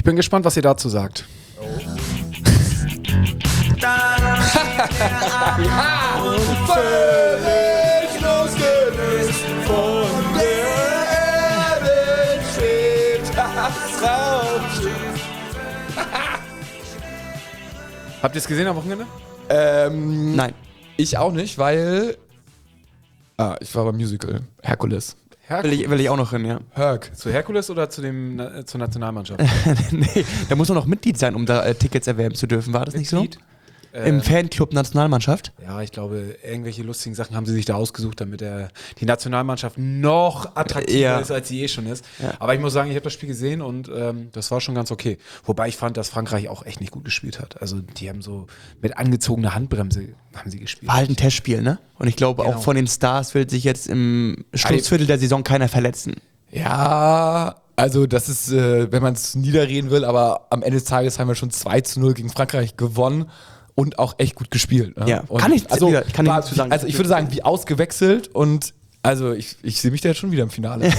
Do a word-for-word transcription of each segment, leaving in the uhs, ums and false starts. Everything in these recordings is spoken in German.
Ich bin gespannt, was ihr dazu sagt. Oh. Ja, und völlig losgelöst von der Erde schwebt das Raumschiff. Habt ihr es gesehen am Wochenende? Ähm, Nein. Ich auch nicht, weil ah, ich war beim Musical Herkules. Will ich, will ich auch noch hin, ja. Herc. Zu Herkules oder zu dem, äh, zur Nationalmannschaft? Nee, da muss man noch Mitglied sein, um da äh, Tickets erwerben zu dürfen. War das Mitglied? nicht so? Im Fanclub Nationalmannschaft? Ja, ich glaube, irgendwelche lustigen Sachen haben sie sich da ausgesucht, damit der, die Nationalmannschaft noch attraktiver Ja. ist, als sie eh schon ist. Ja. Aber ich muss sagen, ich habe das Spiel gesehen und ähm, das war schon ganz okay. Wobei ich fand, dass Frankreich auch echt nicht gut gespielt hat. Also die haben so mit angezogener Handbremse haben sie gespielt. War halt ein Testspiel, ne? Und ich glaube, Genau. auch von den Stars will sich jetzt im Schlussviertel der Saison keiner verletzen. Ja, also das ist, äh, wenn man es niederreden will, aber am Ende des Tages haben wir schon zwei zu null gegen Frankreich gewonnen. Und auch echt gut gespielt. Ne? Ja, und kann ich- also, ich kann war, nichts zu sagen. Also ich würde sagen, wie ausgewechselt und also ich, ich sehe mich da jetzt schon wieder im Finale.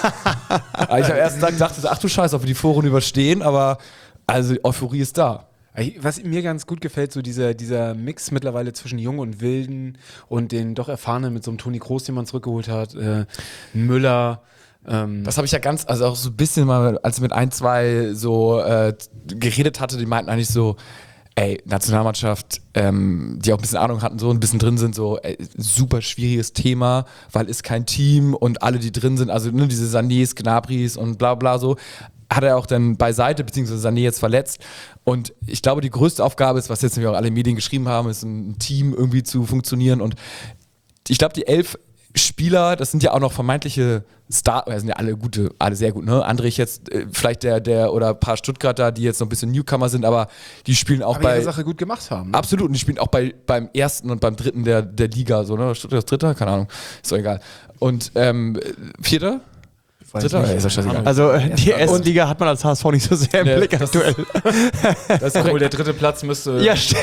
Aber ich am ersten Tag dachte, ach du Scheiße, ob wir die Vorrunde überstehen, aber also Euphorie ist da. Was mir ganz gut gefällt, so dieser, dieser Mix mittlerweile zwischen Jung und Wilden und den doch Erfahrenen mit so einem Toni Kroos, den man zurückgeholt hat, äh, Müller. Ähm, Das habe ich ja ganz, also auch so ein bisschen mal, als ich mit ein, zwei so äh, geredet hatte, die meinten eigentlich so, ey, Nationalmannschaft, ähm, die auch ein bisschen Ahnung hatten, so ein bisschen drin sind, so ey, super schwieriges Thema, weil ist kein Team und alle, die drin sind, also ne, diese Sanés, Gnabrys und bla bla so, hat er auch dann beiseite, beziehungsweise Sané jetzt verletzt. Und ich glaube, die größte Aufgabe ist, was jetzt nämlich auch alle Medien geschrieben haben, ist ein Team irgendwie zu funktionieren. Und ich glaube, die elf Spieler, das sind ja auch noch vermeintliche Star, das sind ja alle gute, alle sehr gut, ne? Andrich jetzt, äh, vielleicht der, der oder ein paar Stuttgarter, die jetzt noch ein bisschen Newcomer sind, aber die spielen auch aber bei. ihre Sache gut gemacht haben. Ne? Absolut, und die spielen auch bei, beim ersten und beim dritten der, der Liga, so, ne? Stuttgart ist Dritter? Keine Ahnung. Ist doch egal. Und ähm, Vierter? Dritter? Ja, ist ja scheißegal. Also äh, die erste Liga hat man als H S V nicht so sehr im Nee, Blick das aktuell. Das ist wohl der dritte Platz müsste. Ja, stimmt.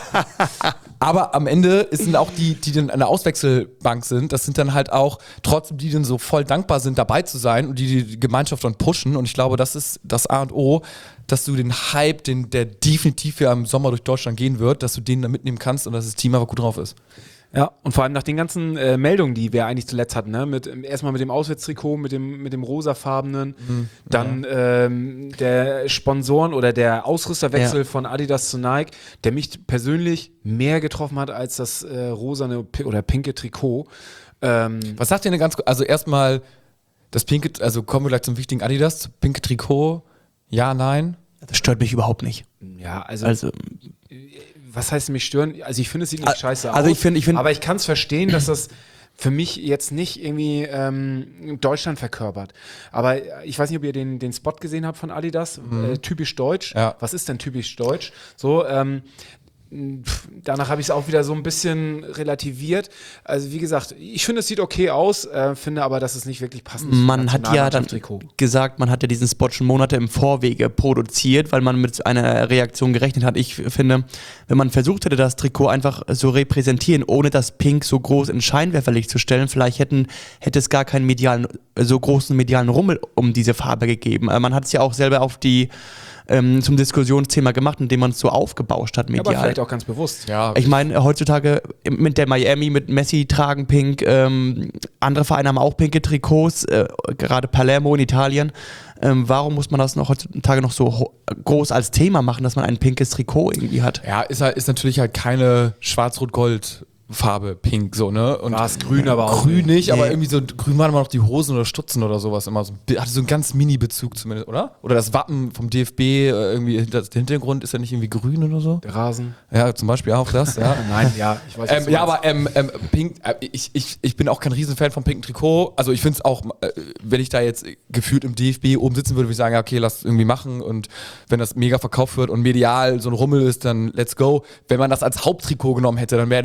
Aber am Ende sind auch die, die dann an der Auswechselbank sind, das sind dann halt auch trotzdem die, die dann so voll dankbar sind, dabei zu sein und die die Gemeinschaft dann pushen. Und ich glaube, das ist das A und O, dass du den Hype, den, der definitiv ja im Sommer durch Deutschland gehen wird, dass du den da mitnehmen kannst und dass das Team einfach gut drauf ist. Ja, und vor allem nach den ganzen äh, Meldungen, die wir eigentlich zuletzt hatten, ne? Mit, erstmal mit dem Auswärtstrikot, mit dem, mit dem rosafarbenen, mhm, dann ja. ähm, der Sponsoren- oder der Ausrüsterwechsel ja. von Adidas zu Nike, der mich persönlich mehr getroffen hat als das äh, rosane P- oder pinke Trikot. Ähm, Was sagt ihr denn ganz kurz? Also erstmal das pinke, also kommen wir gleich zum wichtigen Adidas, das pinke Trikot, ja, nein? Das stört mich überhaupt nicht. Ja, also, Also was heißt mich stören? Also ich finde, es sieht nicht scheiße also aus. ich find, ich find, aber ich kann es verstehen, dass das für mich jetzt nicht irgendwie ähm, Deutschland verkörpert. Aber ich weiß nicht, ob ihr den, den Spot gesehen habt von Adidas. Mhm. Äh, typisch deutsch. Ja. Was ist denn typisch deutsch? So, ähm, pf, danach habe ich es auch wieder so ein bisschen relativiert. Also wie gesagt, ich finde, es sieht okay aus, äh, finde aber, dass es nicht wirklich passend ist. Man hat ja dann gesagt, man hat ja diesen Spot schon Monate im Vorwege produziert, weil man mit einer Reaktion gerechnet hat. Ich finde, wenn man versucht hätte, das Trikot einfach so repräsentieren, ohne das Pink so groß in Scheinwerferlicht zu stellen, vielleicht hätten, hätte es gar keinen medialen, so großen medialen Rummel um diese Farbe gegeben. Man hat es ja auch selber auf die ähm, zum Diskussionsthema gemacht, indem man es so aufgebauscht hat medial. Aber vielleicht auch ganz bewusst. Ja, ich meine, heutzutage mit der Miami, mit Messi tragen pink, ähm, andere Vereine haben auch pinke Trikots, äh, gerade Palermo in Italien. Ähm, warum muss man das noch heutzutage noch so ho- groß als Thema machen, dass man ein pinkes Trikot irgendwie hat? Ja, ist halt, ist natürlich halt keine Schwarz-Rot-Gold- Farbe, pink, so, ne? Und war es grün, aber auch grün nicht, Nee. aber irgendwie so grün waren immer noch die Hosen oder Stutzen oder sowas immer so. Hatte so einen ganz Mini-Bezug zumindest, oder? Oder das Wappen vom D F B, äh, irgendwie, das, der Hintergrund ist ja nicht irgendwie grün oder so? Der Rasen. Ja, zum Beispiel auch das, ja. Nein, ja, ich weiß Ähm, ja, aber ähm, ähm, pink, äh, ich, ich, ich bin auch kein Riesenfan vom pinken Trikot. Also ich finde es auch, äh, wenn ich da jetzt gefühlt im D F B oben sitzen würde, würde ich sagen, ja, okay, lass irgendwie machen. Und wenn das mega verkauft wird und medial so ein Rummel ist, dann let's go. Wenn man das als Haupttrikot genommen hätte, dann hätte ich natürlich gesagt,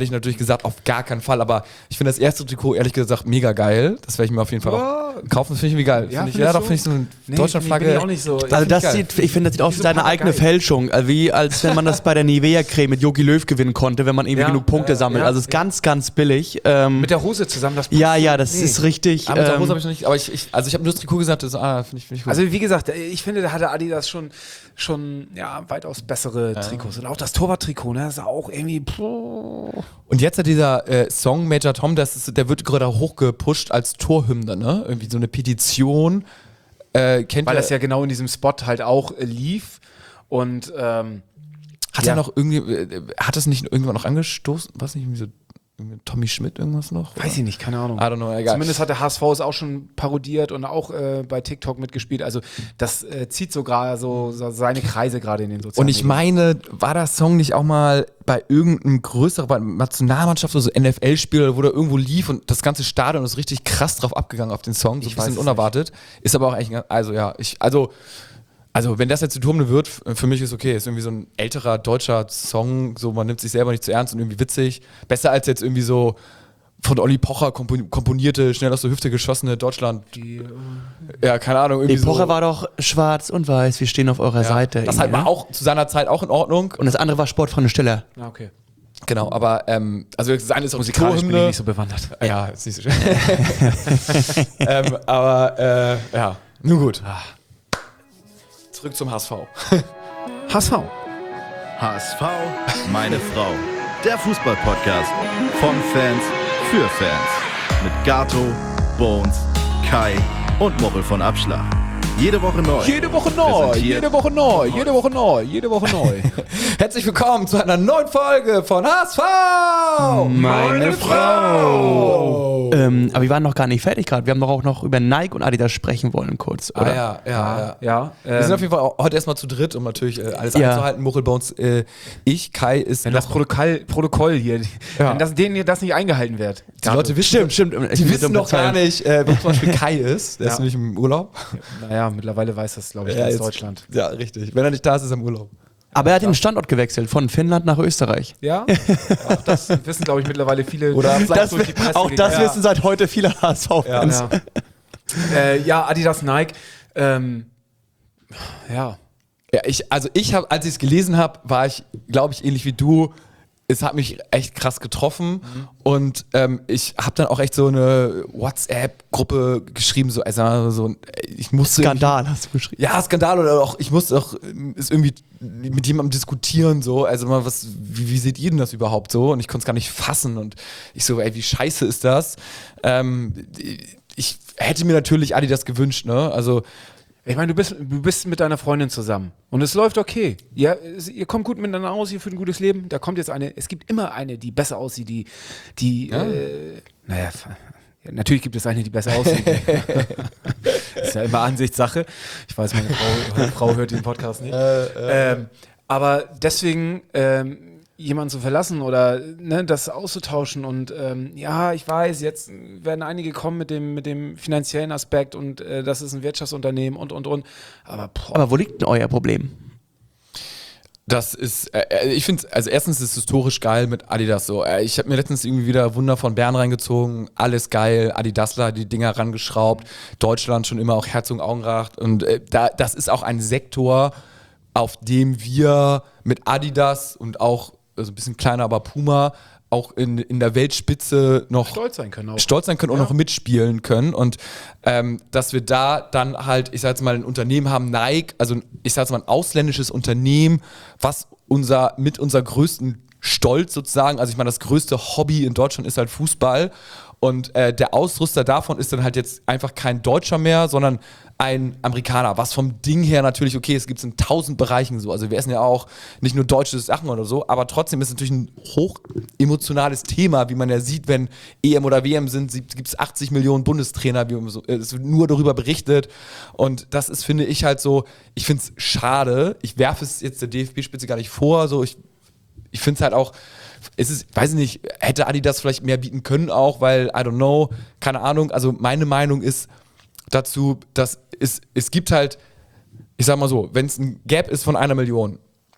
gesagt, auf gar keinen Fall. Aber ich finde das erste Trikot, ehrlich gesagt, mega geil. Das werde ich mir auf jeden Fall Ja. auch kaufen. Das finde ich irgendwie geil. Ja, Find ich, findest ja, du? doch finde ich so eine Nee, Deutschlandflagge. bin ich auch nicht so. Also find das ich geil. sieht, ich finde, das sieht aus wie so seine Papagei. eigene Fälschung. Also wie als wenn man das bei der Nivea-Creme mit Jogi Löw gewinnen konnte, wenn man irgendwie Ja, genug Punkte äh, sammelt. ja, Also es ist ganz, ganz billig. Ähm, Mit der Hose zusammen, das passt ja, so. ja, das Nee. ist richtig. Ah, mit der ähm, Hose habe ich noch nicht, aber ich, ich also ich habe nur das Trikot gesagt, das ah, finde ich, find ich gut. Also wie gesagt, ich finde, da hatte Adidas schon, schon ja, weitaus bessere Trikots. Und auch das Torwart-Trikot, ne, das ist auch irgendwie. Puh. Und jetzt hat dieser äh, Song Major Tom, das ist, der wird gerade hochgepusht als Torhymne, ne? Irgendwie so eine Petition. Äh, kennt Weil ihr, das ja genau in diesem Spot halt auch äh, lief. Und ähm, hat ja. er noch irgendwie, äh, hat das nicht irgendwann noch angestoßen? Was nicht, irgendwie so irgendwie Tommy Schmidt irgendwas noch? weiß ich nicht, keine Ahnung. I don't know, egal. Zumindest hat der H S V es auch schon parodiert und auch äh, bei TikTok mitgespielt. Also das äh, zieht so gerade so, so seine Kreise gerade in den sozialen Und ich Medien. meine, war der Song nicht auch mal bei irgendeinem größeren, bei einer Nationalmannschaft oder so N F L-Spiel, wo der irgendwo lief und das ganze Stadion ist richtig krass drauf abgegangen auf den Song, so Ich ein weiß bisschen es unerwartet. Ist aber auch eigentlich, also ja, ich, also, also wenn das jetzt die Turmne wird, f- für mich ist okay, ist irgendwie so ein älterer deutscher Song, so man nimmt sich selber nicht zu ernst und irgendwie witzig. Besser als jetzt irgendwie so von Olli Pocher kompo- komponierte, schnell aus der Hüfte geschossene Deutschland. Die, äh, Ja, keine Ahnung. Irgendwie die Pocher so, war doch schwarz und weiß, wir stehen auf eurer ja, Seite. das halt irgendwie, war ne? auch zu seiner Zeit auch in Ordnung. Und das andere war Sportfreunde Stiller. ah, okay. Genau, aber ähm, also das eine ist auch Musikalisch bin ich Torhymne. nicht so bewandert. Ja, ist nicht so schön. ähm, aber äh, ja, nun gut. Zurück zum H S V. H S V. H S V, meine Frau. Der Fußball-Podcast von Fans für Fans. Mit Gato, Bones, Kai und Moppel von Abschlag. Jede Woche neu. Jede Woche neu, Präsentiert jede Woche neu, jede Woche neu, jede Woche neu. Herzlich willkommen zu einer neuen Folge von H S V! Meine Frau! Ähm, aber wir waren noch gar nicht fertig gerade. Wir haben doch auch noch über Nike und Adidas sprechen wollen kurz, Ah, oder? ja, ja, ja. Ja, Wir sind ähm, auf jeden Fall auch heute erstmal zu dritt, um natürlich äh, alles Ja. einzuhalten. Muchel bei uns, äh, ich, Kai ist wenn das noch, Protokoll, Protokoll hier, Ja. wenn das, denen hier das nicht eingehalten wird. die Leute wissen, Stimmt, stimmt. die wissen noch gar nicht, äh, wo zum Beispiel Kai ist. Der ist Ja. nämlich im Urlaub. Naja, mittlerweile weiß das, glaube ich, Ja, ganz jetzt- Deutschland. Ja, richtig. Wenn er nicht da ist, ist er im Urlaub. Aber er hat den Standort gewechselt, von Finnland nach Österreich. Ja, auch das wissen, glaube ich, mittlerweile viele. Oder vielleicht Das, durch die Presse auch das gegangen. wissen seit heute viele H S V-Fans. Ja. äh, ja, Adidas, Nike. Ähm, ja. Ja, ich, also ich habe, als ich es gelesen habe, war ich, glaube ich, ähnlich wie du. Es hat mich echt krass getroffen und ähm, ich habe dann auch echt so eine WhatsApp-Gruppe geschrieben, so, also so, ich musste Skandal hast du geschrieben. Ja, Skandal oder auch, ich musste auch ist irgendwie mit jemandem diskutieren, so, also mal, was, wie, wie seht ihr denn das überhaupt so? Und ich konnte es gar nicht fassen und ich so, ey, wie scheiße ist das? Ähm, ich hätte mir natürlich Adidas gewünscht, ne, also Ich meine, du bist, du bist mit deiner Freundin zusammen und es läuft okay. Ihr, ihr kommt gut miteinander aus, ihr führt ein gutes Leben. Da kommt jetzt eine, es gibt immer eine, die besser aussieht, die, die, Ja. äh, naja, f- ja, natürlich gibt es eine, die besser aussieht. Ist ja immer Ansichtssache. Ich weiß, meine Frau, Frau hört den Podcast nicht. ähm, aber deswegen, ähm, jemanden zu verlassen oder ne, das auszutauschen und ähm, ja, ich weiß, jetzt werden einige kommen mit dem, mit dem finanziellen Aspekt und äh, das ist ein Wirtschaftsunternehmen und und und. Aber, boah, Aber wo liegt denn euer Problem? das ist, äh, ich finde, also erstens ist es historisch geil mit Adidas so. Äh, ich habe mir letztens irgendwie wieder Wunder von Bern reingezogen, alles geil, Adidasler, die Dinger rangeschraubt, Deutschland schon immer auch Herz und Augenracht und äh, da, das ist auch ein Sektor, auf dem wir mit Adidas und auch, also ein bisschen kleiner, aber Puma, auch in, in der Weltspitze noch stolz sein können auch. stolz sein können und Ja. noch mitspielen können und ähm, dass wir da dann halt, ich sag jetzt mal, ein Unternehmen haben, Nike, also ich sag jetzt mal ein ausländisches Unternehmen, was unser, mit unser größten Stolz sozusagen, also ich meine, das größte Hobby in Deutschland ist halt Fußball und äh, der Ausrüster davon ist dann halt jetzt einfach kein Deutscher mehr, sondern ein Amerikaner, was vom Ding her natürlich okay ist, gibt es in tausend Bereichen so, also wir essen ja auch nicht nur deutsche Sachen oder so, aber trotzdem ist es natürlich ein hoch emotionales Thema, wie man ja sieht, wenn E M oder W M sind, gibt es achtzig Millionen Bundestrainer, wie man so, es wird nur darüber berichtet und das ist, finde ich halt so, ich finde es schade, ich werfe es jetzt der D F B-Spitze gar nicht vor, so ich, ich finde es halt auch, es ist, weiß ich nicht, hätte Adidas vielleicht mehr bieten können auch, weil, I don't know, keine Ahnung, also meine Meinung ist dazu, dass es, es gibt halt, ich sag mal so, wenn es ein Gap ist von einer Million,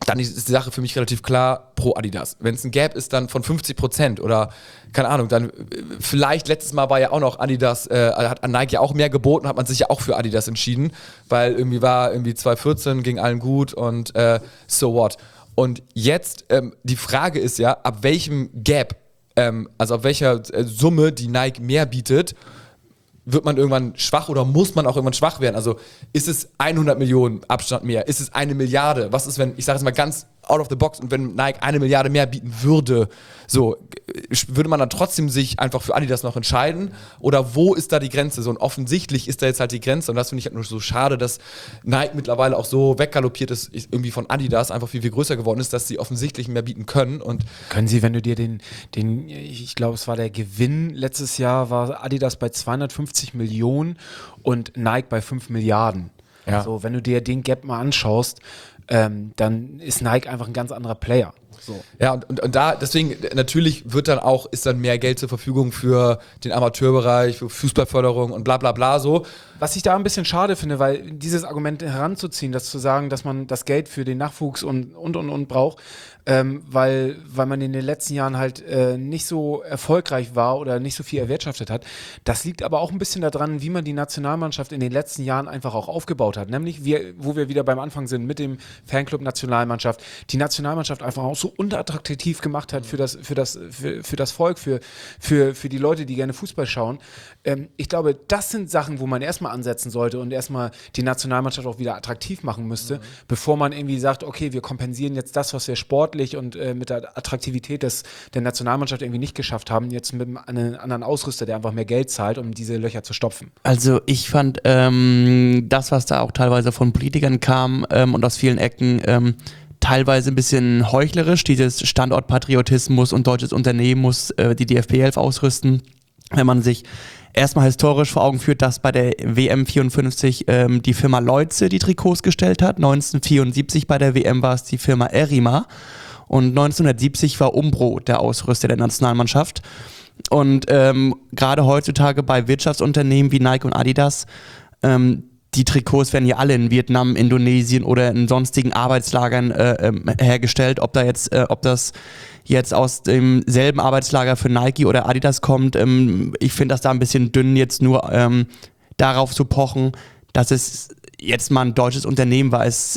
dann ist die Sache für mich relativ klar pro Adidas. Wenn es ein Gap ist dann von fünfzig Prozent oder keine Ahnung, dann äh, vielleicht letztes Mal war ja auch noch Adidas, äh, hat an Nike ja auch mehr geboten, hat man sich ja auch für Adidas entschieden, weil irgendwie war irgendwie zwanzig vierzehn, ging allen gut und äh, so what. Und jetzt, ähm, die Frage ist ja, ab welchem Gap, ähm, also ab welcher äh, Summe die Nike mehr bietet, wird man irgendwann schwach oder muss man auch irgendwann schwach werden? Also ist es hundert Millionen Abstand mehr? Ist es eine Milliarde? Was ist, wenn, ich sage es mal ganz out of the box, und wenn Nike eine Milliarde mehr bieten würde, so, würde man dann trotzdem sich einfach für Adidas noch entscheiden? Oder wo ist da die Grenze? So, und offensichtlich ist da jetzt halt die Grenze, und das finde ich halt nur so schade, dass Nike mittlerweile auch so weggaloppiert ist, irgendwie von Adidas, einfach viel, viel größer geworden ist, dass sie offensichtlich mehr bieten können. Und können sie, wenn du dir den, den ich glaube, es war der Gewinn letztes Jahr, war Adidas bei zweihundertfünfzig Millionen und Nike bei fünf Milliarden. Ja. So, wenn du dir den Gap mal anschaust, ähm, dann ist Nike einfach ein ganz anderer Player. So. Ja, und, und, und da, deswegen, natürlich wird dann auch, ist dann mehr Geld zur Verfügung für den Amateurbereich, für Fußballförderung und bla bla bla so. Was ich da ein bisschen schade finde, weil dieses Argument heranzuziehen, das zu sagen, dass man das Geld für den Nachwuchs und und und, und braucht, ähm, weil, weil man in den letzten Jahren halt äh, nicht so erfolgreich war oder nicht so viel erwirtschaftet hat. Das liegt aber auch ein bisschen daran, wie man die Nationalmannschaft in den letzten Jahren einfach auch aufgebaut hat. Nämlich, wir, wo wir wieder beim Anfang sind mit dem Fanclub Nationalmannschaft, die Nationalmannschaft einfach auch so unattraktiv gemacht hat für das, für das, für, für das Volk, für, für, für die Leute, die gerne Fußball schauen. Ähm, ich glaube, das sind Sachen, wo man erstmal ansetzen sollte und erstmal die Nationalmannschaft auch wieder attraktiv machen müsste, mhm. bevor man irgendwie sagt, okay, wir kompensieren jetzt das, was wir sportlich und äh, mit der Attraktivität des, der Nationalmannschaft irgendwie nicht geschafft haben, jetzt mit einem anderen Ausrüster, der einfach mehr Geld zahlt, um diese Löcher zu stopfen. Also ich fand ähm, das, was da auch teilweise von Politikern kam ähm, und aus vielen Ecken, ähm, teilweise ein bisschen heuchlerisch, dieses Standortpatriotismus und deutsches Unternehmen muss äh, die D F B elf ausrüsten. Wenn man sich erstmal historisch vor Augen führt, dass bei der W M vierundfünfzig ähm, die Firma Leutze die Trikots gestellt hat. neunzehnhundertvierundsiebzig bei der W M war es die Firma Erima. Und neunzehnhundertsiebzig war Umbro der Ausrüster der Nationalmannschaft. Und ähm, gerade heutzutage bei Wirtschaftsunternehmen wie Nike und Adidas, ähm, die Trikots werden ja alle in Vietnam, Indonesien oder in sonstigen Arbeitslagern äh, ähm, hergestellt. Ob da jetzt, äh, ob das jetzt aus demselben Arbeitslager für Nike oder Adidas kommt, ähm, ich finde das da ein bisschen dünn, jetzt nur ähm, darauf zu pochen, dass es jetzt mal ein deutsches Unternehmen war. Es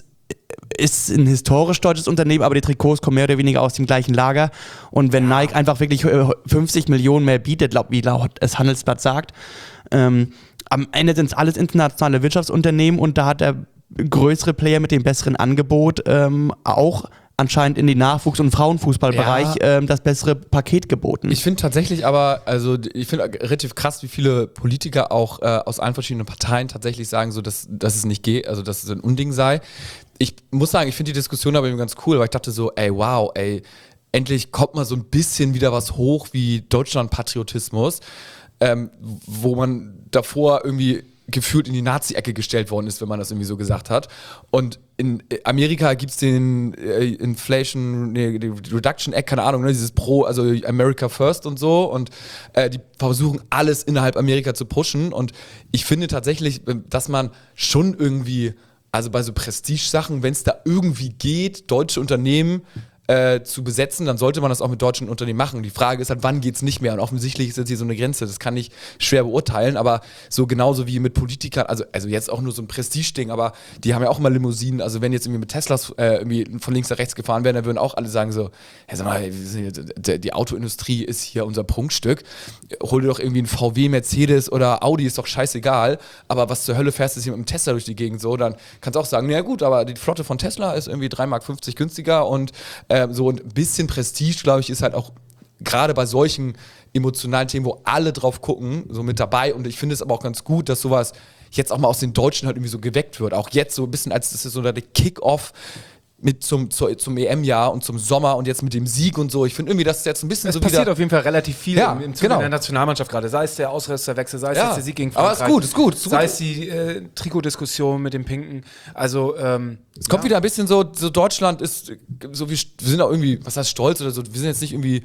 ist ein historisch deutsches Unternehmen, aber die Trikots kommen mehr oder weniger aus dem gleichen Lager. Und wenn ja. Nike einfach wirklich fünfzig Millionen mehr bietet, glaub, wie laut es Handelsblatt sagt, ähm, am Ende sind es alles internationale Wirtschaftsunternehmen und da hat der größere Player mit dem besseren Angebot ähm, auch anscheinend in den Nachwuchs- und Frauenfußballbereich ja. ähm, das bessere Paket geboten. Ich finde tatsächlich aber, also ich finde relativ krass, wie viele Politiker auch äh, aus allen verschiedenen Parteien tatsächlich sagen, so, dass, dass es nicht geht, also dass es ein Unding sei. Ich muss sagen, ich finde die Diskussion aber eben ganz cool, weil ich dachte so, ey, wow, ey, endlich kommt mal so ein bisschen wieder was hoch wie Deutschland-Patriotismus, ähm, wo man davor irgendwie gefühlt in die Nazi-Ecke gestellt worden ist, wenn man das irgendwie so gesagt hat. Und in Amerika gibt es den äh, Inflation nee, Reduction Act, keine Ahnung, ne, dieses Pro, also America First und so. Und äh, die versuchen alles innerhalb Amerika zu pushen. Und ich finde tatsächlich, dass man schon irgendwie, also bei so Prestige-Sachen, wenn es da irgendwie geht, deutsche Unternehmen Äh, zu besetzen, dann sollte man das auch mit deutschen Unternehmen machen. Die Frage ist halt, wann geht es nicht mehr? Und offensichtlich ist jetzt hier so eine Grenze, das kann ich schwer beurteilen, aber so genauso wie mit Politikern, also, also jetzt auch nur so ein Prestige-Ding, aber die haben ja auch immer Limousinen, also wenn jetzt irgendwie mit Teslas äh, irgendwie von links nach rechts gefahren werden, dann würden auch alle sagen so, hey, sag mal, die Autoindustrie ist hier unser Prunkstück, hol dir doch irgendwie einen V W, Mercedes oder Audi, ist doch scheißegal, aber was zur Hölle fährst du hier mit einem Tesla durch die Gegend so, dann kannst du auch sagen, na gut, aber die Flotte von Tesla ist irgendwie drei Mark fünfzig günstiger und äh, so ein bisschen Prestige, glaube ich, ist halt auch gerade bei solchen emotionalen Themen, wo alle drauf gucken, so mit dabei. Und ich finde es aber auch ganz gut, dass sowas jetzt auch mal aus den Deutschen halt irgendwie so geweckt wird. Auch jetzt so ein bisschen, als das ist so der Kick-Off mit zum, zu, zum E M-Jahr und zum Sommer und jetzt mit dem Sieg und so. Ich finde irgendwie, dass es jetzt ein bisschen es so passiert wieder... auf jeden Fall relativ viel ja, im, im Zuge genau. der Nationalmannschaft gerade. Sei es der Ausrüsterwechsel, sei es ja, jetzt der Sieg gegen Frankreich. Aber ist gut, ist gut. Ist sei gut. es die äh, Trikotdiskussion mit dem Pinken. Also, ähm, es kommt ja. wieder ein bisschen so, so Deutschland ist, so wie, wir sind auch irgendwie, was heißt stolz oder so, wir sind jetzt nicht irgendwie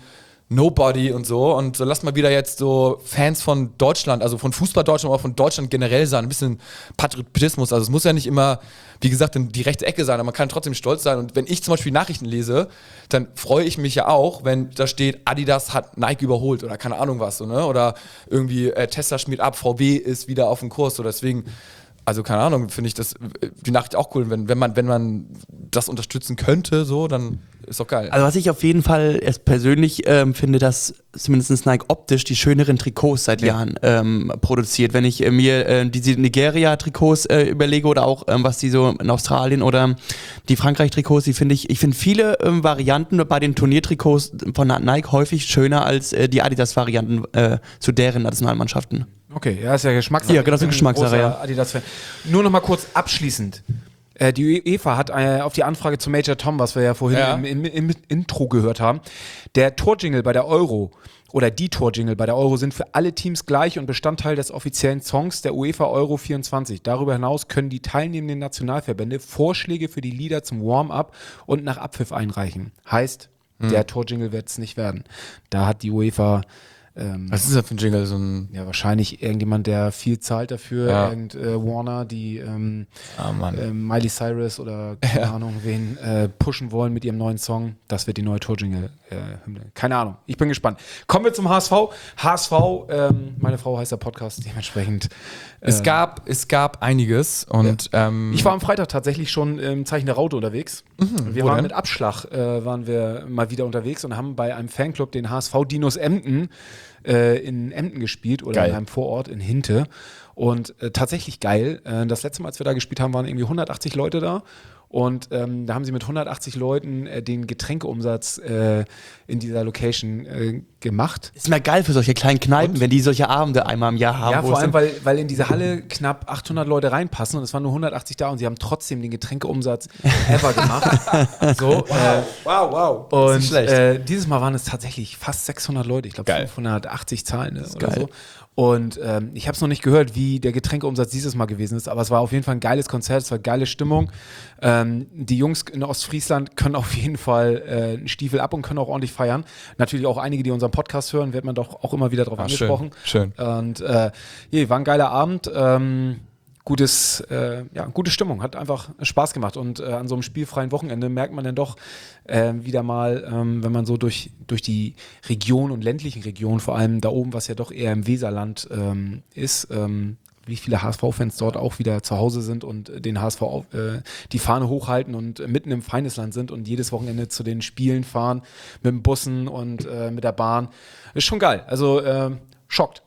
Nobody und so. Und so lasst mal wieder jetzt so Fans von Deutschland, also von Fußball Deutschland, aber auch von Deutschland generell sein. Ein bisschen Patriotismus. Also es muss ja nicht immer, wie gesagt, in die rechte Ecke sein, aber man kann trotzdem stolz sein. Und wenn ich zum Beispiel Nachrichten lese, dann freue ich mich ja auch, wenn da steht, Adidas hat Nike überholt oder keine Ahnung was. So, ne? Oder irgendwie äh, Tesla schmiert ab, V W ist wieder auf dem Kurs. So, deswegen, also keine Ahnung, finde ich das die Nachricht auch cool. Wenn, wenn, man, wenn man das unterstützen könnte, so, dann ist doch geil. Also was ich auf jeden Fall erst persönlich ähm, finde, dass zumindest Nike optisch die schöneren Trikots seit ja. Jahren ähm, produziert. Wenn ich äh, mir äh, diese Nigeria-Trikots äh, überlege oder auch ähm, was die so in Australien oder die Frankreich-Trikots, die finde ich, ich finde viele ähm, Varianten bei den Turniertrikots von Nike häufig schöner als äh, die Adidas-Varianten äh, zu deren Nationalmannschaften. Okay, ja, ist ja Geschmackssache. Ja, genau, das ist Geschmackssache, ja. Adidas-Fan. Nur noch mal kurz abschließend. Äh, die UEFA hat äh, auf die Anfrage zu Major Tom, was wir ja vorhin Ja. Im, im, im Intro gehört haben, der Torjingle bei der Euro oder die Torjingle bei der Euro sind für alle Teams gleich und Bestandteil des offiziellen Songs der UEFA Euro vierundzwanzig. Darüber hinaus können die teilnehmenden Nationalverbände Vorschläge für die Lieder zum Warm-up und nach Abpfiff einreichen. Heißt, hm. der Torjingle wird es nicht werden. Da hat die UEFA Ähm, Was ist das für ein Jingle? So ein ja, wahrscheinlich irgendjemand, der viel zahlt dafür. Ja. Irgend äh, Warner, die ähm, Ah, Mann. äh, Miley Cyrus oder keine Ja. Ahnung wen äh, pushen wollen mit ihrem neuen Song. Das wird die neue Torjingle-Hymne. Äh, keine Ahnung. Ich bin gespannt. Kommen wir zum H S V. H S V, ähm, meine Frau heißt der Podcast, dementsprechend. Es äh, gab, es gab einiges und ähm, Ich war am Freitag tatsächlich schon im Zeichen der Raute unterwegs. wir wo waren denn? mit Abschlag äh, waren wir mal wieder unterwegs und haben bei einem Fanclub den H S V Dinos Emden äh, in Emden gespielt oder Geil. in einem Vorort in Hinte. Und äh, tatsächlich geil. Äh, das letzte Mal, als wir da gespielt haben, waren irgendwie hundertachtzig Leute da. Und ähm, da haben sie mit hundertachtzig Leuten äh, den Getränkeumsatz äh, in dieser Location äh, gemacht. Ist mir geil für solche kleinen Kneipen, Und? wenn die solche Abende einmal im Jahr haben. Ja, wo vor es allem, dann- weil, weil in diese Halle knapp achthundert Leute reinpassen und es waren nur hundertachtzig da und sie haben trotzdem den Getränkeumsatz ever gemacht. So, äh, wow, wow. und nicht schlecht. äh, dieses Mal waren es tatsächlich fast sechshundert Leute. Ich glaube Geil. fünfhundertachtzig Zahlende oder geil. so. Und ähm, ich habe es noch nicht gehört, wie der Getränkeumsatz dieses Mal gewesen ist, aber es war auf jeden Fall ein geiles Konzert, es war geile Stimmung. Ähm, die Jungs in Ostfriesland können auf jeden Fall äh, einen Stiefel ab und können auch ordentlich feiern. Natürlich auch einige, die unseren Podcast hören, wird man doch auch immer wieder darauf Ah, angesprochen. schön, Und äh, je, war ein geiler Abend. Ähm, gutes, äh, ja, gute Stimmung, hat einfach Spaß gemacht. Und äh, an so einem spielfreien Wochenende merkt man dann doch äh, wieder mal, ähm, wenn man so durch, durch die Region und ländlichen Regionen, vor allem da oben, was ja doch eher im Weserland ähm, ist, ähm, wie viele H S V-Fans dort auch wieder zu Hause sind und den H S V auf, äh, die Fahne hochhalten und mitten im Feindesland sind und jedes Wochenende zu den Spielen fahren mit den Bussen und äh, mit der Bahn. Ist schon geil. Also äh, schockt.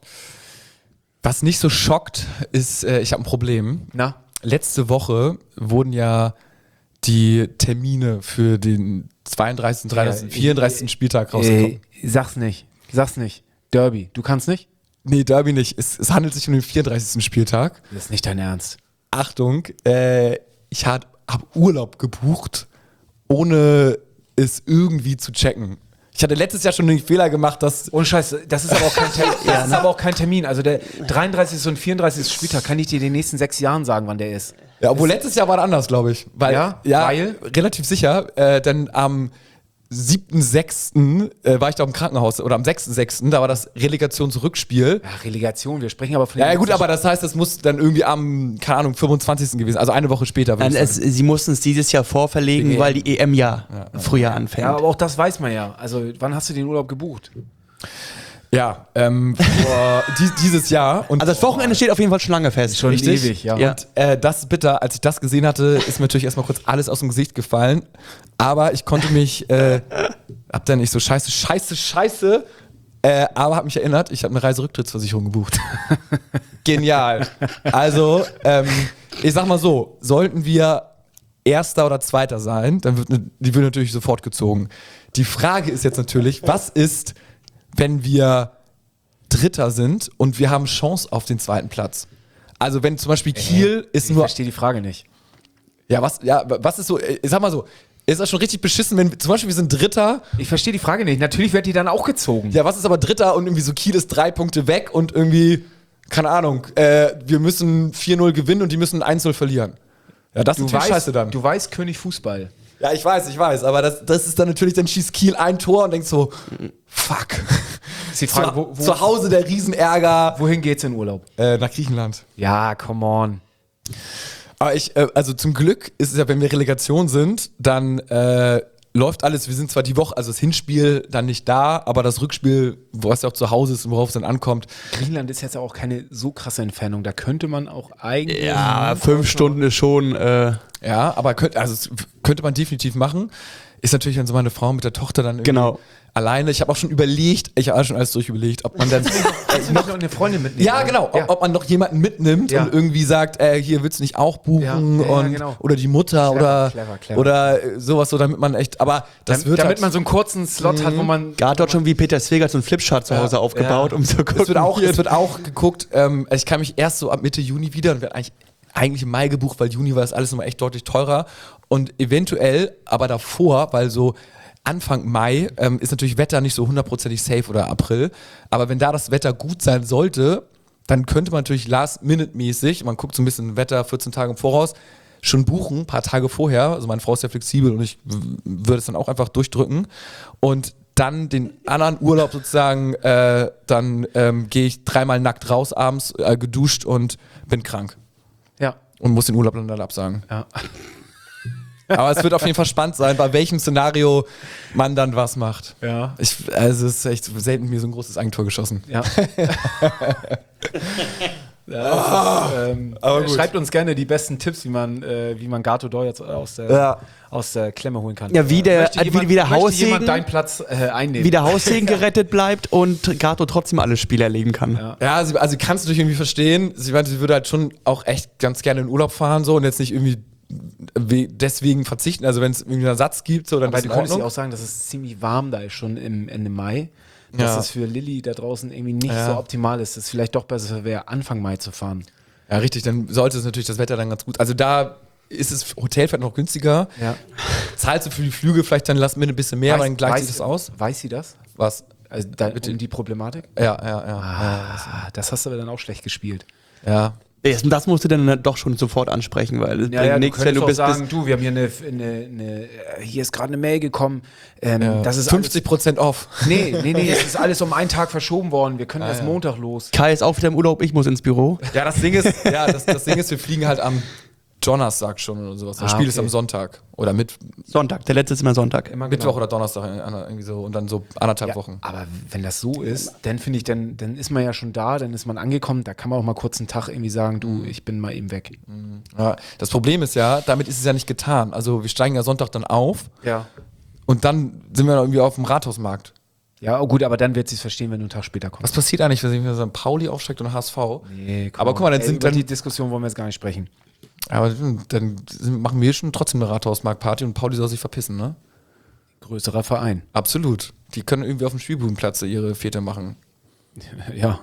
Was nicht so schockt, ist, äh, ich habe ein Problem. Na? Letzte Woche wurden ja die Termine für den zweiunddreißigsten, dreiunddreißigsten, Ja, vierunddreißigsten Spieltag rausgekommen. Ey, sag's nicht. Sag's nicht. Derby. Du kannst nicht? Nee, Derby nicht. Es, es handelt sich um den vierunddreißigsten Spieltag. Das ist nicht dein Ernst. Achtung, äh, ich habe hab Urlaub gebucht, ohne es irgendwie zu checken. Ich hatte letztes Jahr schon den Fehler gemacht, dass... Ohne Scheiß, das ist aber auch kein, Ter das ist aber auch kein Termin. Also der dreiunddreißigste und vierunddreißigste Spieltag kann ich dir in den nächsten sechs Jahren sagen, wann der ist. Ja, obwohl letztes Jahr war das anders, glaube ich. Weil, Ja? ja, Weil? relativ sicher. Äh, denn am siebten sechsten äh, war ich da im Krankenhaus, oder am sechsten sechsten da war das Relegationsrückspiel. Ja, Relegation, wir sprechen aber von Ja, ja, gut, aber das heißt, das muss dann irgendwie am, keine Ahnung, fünfundzwanzigsten gewesen, also eine Woche später. würde Nein, ich es, sagen. sie mussten es dieses Jahr vorverlegen, Die E M. weil die E M ja, früher anfängt. Ja, aber auch das weiß man ja. Also wann hast du den Urlaub gebucht? Ja, ähm, vor die, dieses Jahr. Und Also das Wochenende steht auf jeden Fall schon lange fest. Schon Richtig? ewig, ja. Ja. Und äh, das ist bitter, als ich das gesehen hatte, ist mir natürlich erstmal kurz alles aus dem Gesicht gefallen. Aber ich konnte mich, äh, hab dann nicht so scheiße, scheiße, scheiße, äh, aber hab mich erinnert, ich habe eine Reiserücktrittsversicherung gebucht. Genial. Also, ähm, ich sag mal so, sollten wir Erster oder Zweiter sein, dann wird ne, die wird natürlich sofort gezogen. Die Frage ist jetzt natürlich, was ist, wenn wir Dritter sind und wir haben Chance auf den zweiten Platz? Also wenn zum Beispiel Kiel ist Ich nur... verstehe die Frage nicht. Ja, was, ja, was ist so, ich sag mal so, ist das schon richtig beschissen, wenn zum Beispiel wir sind Dritter, Ich verstehe die Frage nicht. Natürlich wird die dann auch gezogen. ja, was ist aber Dritter und irgendwie so Kiel ist drei Punkte weg und irgendwie, keine Ahnung, äh, wir müssen vier null gewinnen und die müssen eins null verlieren. Ja, das ist Du natürlich weißt, scheiße dann. du weißt König Fußball. Ja, ich weiß, ich weiß, aber das, das ist dann natürlich, dann schießt Kiel ein Tor und denkt so, fuck. Ist die Frage, zu, wo, wo, zu Hause der Riesenärger. wohin geht's in Urlaub? Äh, nach Griechenland. Ja, come on. Aber ich, äh, also zum Glück ist es ja, wenn wir Relegation sind, dann äh, läuft alles. Wir sind zwar die Woche, also das Hinspiel dann nicht da, aber das Rückspiel, was ja auch zu Hause ist und worauf es dann ankommt. Griechenland ist jetzt auch keine so krasse Entfernung. Da könnte man auch eigentlich. Ja, fünf Stunden ist schon. Äh, Ja, aber könnte, also es könnte man definitiv machen. Ist natürlich dann so meine Frau mit der Tochter dann irgendwie Genau. alleine. Ich habe auch schon überlegt, ich habe auch schon alles durchüberlegt, ob man dann Kannst du noch eine Freundin mitnehmen? ja, genau. Ja. Ob, ob man noch jemanden mitnimmt Ja. und irgendwie sagt, äh, hier willst du nicht auch buchen Ja, ja, ja, und genau. oder die Mutter Clever, oder clever, clever. oder äh, sowas so, damit man echt. Aber das Damit, wird damit halt, man so einen kurzen Slot hat, wo man. Gato hat schon wie Peter Svegert so einen Flipchart zu Hause aufgebaut, ja. um zu gucken. es wird auch, es wird auch geguckt. Ähm, ich kann mich erst so ab Mitte Juni wieder und werde eigentlich eigentlich im Mai gebucht, weil Juni war das alles nochmal echt deutlich teurer und eventuell, aber davor, weil so Anfang Mai ähm, ist natürlich Wetter nicht so hundertprozentig safe oder April, aber wenn da das Wetter gut sein sollte, dann könnte man natürlich last-minute-mäßig, man guckt so ein bisschen Wetter vierzehn Tage im Voraus, schon buchen, ein paar Tage vorher, also meine Frau ist ja flexibel und ich w- würde es dann auch einfach durchdrücken und dann den anderen Urlaub sozusagen, äh, dann ähm, gehe ich dreimal nackt raus abends, äh, geduscht und bin krank. Ja. Und muss den Urlaub dann dann absagen. Ja. Aber es wird auf jeden Fall spannend sein, bei welchem Szenario man dann was macht. Ja. Ich, also es ist echt selten mir so ein großes Eigentor geschossen. Ja. Ja, ist, ähm, aber äh, gut. schreibt uns gerne die besten Tipps, wie man, äh, wie man Gato Doi jetzt aus der, Ja. aus der Klemme holen kann. Ja, wie der- Möchte wie- jemand, wie der möchte Haussegen- jemand deinen Platz äh, einnehmen? Wie der Haussegen gerettet bleibt und Gato trotzdem alle Spiele erleben kann. Ja. Ja, sie, also kannst du natürlich irgendwie verstehen. Sie meinte, sie würde halt schon auch echt ganz gerne in Urlaub fahren so und jetzt nicht irgendwie we- deswegen verzichten. Also wenn es irgendwie einen Ersatz gibt, so dann Aber ist du in könntest Ordnung. ja auch sagen, dass es ziemlich warm da ist schon im Ende Mai. Dass Ja. das für Lilly da draußen irgendwie nicht Ja. so optimal ist. Dass es vielleicht doch besser wäre, Anfang Mai zu fahren. Ja, richtig, dann sollte es natürlich das Wetter dann ganz gut. Also da ist das Hotel vielleicht noch günstiger. Ja. Zahlst du für die Flüge vielleicht dann lass mir ein bisschen mehr, aber dann gleicht sich das aus. Weiß sie das? Was? Also da, um die Problematik? Ja, ja, ja. Ah, das hast du aber dann auch schlecht gespielt. Ja. Das, das musst du dann doch schon sofort ansprechen, weil es bringt nichts, wenn du auch bist, sagen, bist du, wir haben hier eine, eine, eine hier ist gerade eine Mail gekommen, ähm, Ja. das ist fünfzig Prozent off. alles, nee, nee, nee, es ist alles um einen Tag verschoben worden, wir können erst ja. Montag los. Kai ist auch wieder im Urlaub, ich muss ins Büro. Ja, das Ding ist, ja, das, das Ding ist, wir fliegen halt am Donnerstag schon oder sowas. Das Ah, Spiel ist okay. am Sonntag. Oder mit, Sonntag, der letzte ist immer Sonntag. Immer Mittwoch genau. oder Donnerstag irgendwie so und dann so anderthalb Ja, Wochen. aber wenn das so ist, dann finde ich, dann, dann ist man ja schon da, dann ist man angekommen, da kann man auch mal kurz einen Tag irgendwie sagen, du, ich bin mal eben weg. Ja, das Problem ist ja, damit ist es ja nicht getan. Also wir steigen ja Sonntag dann auf Ja. und dann sind wir irgendwie auf dem Rathausmarkt. Ja, oh gut, aber dann wird sie es verstehen, wenn du einen Tag später kommst. Was passiert eigentlich, wenn Sankt Pauli aufsteigt und H S V? Nee, Aber guck mal, dann ey, sind über dann- die Diskussion wollen wir jetzt gar nicht sprechen. Aber dann sind- machen wir schon trotzdem eine Rathausmarkt-Party und Pauli soll sich verpissen, ne? Größerer Verein. Absolut. Die können irgendwie auf dem Spielbudenplatz ihre Fete machen. Ja.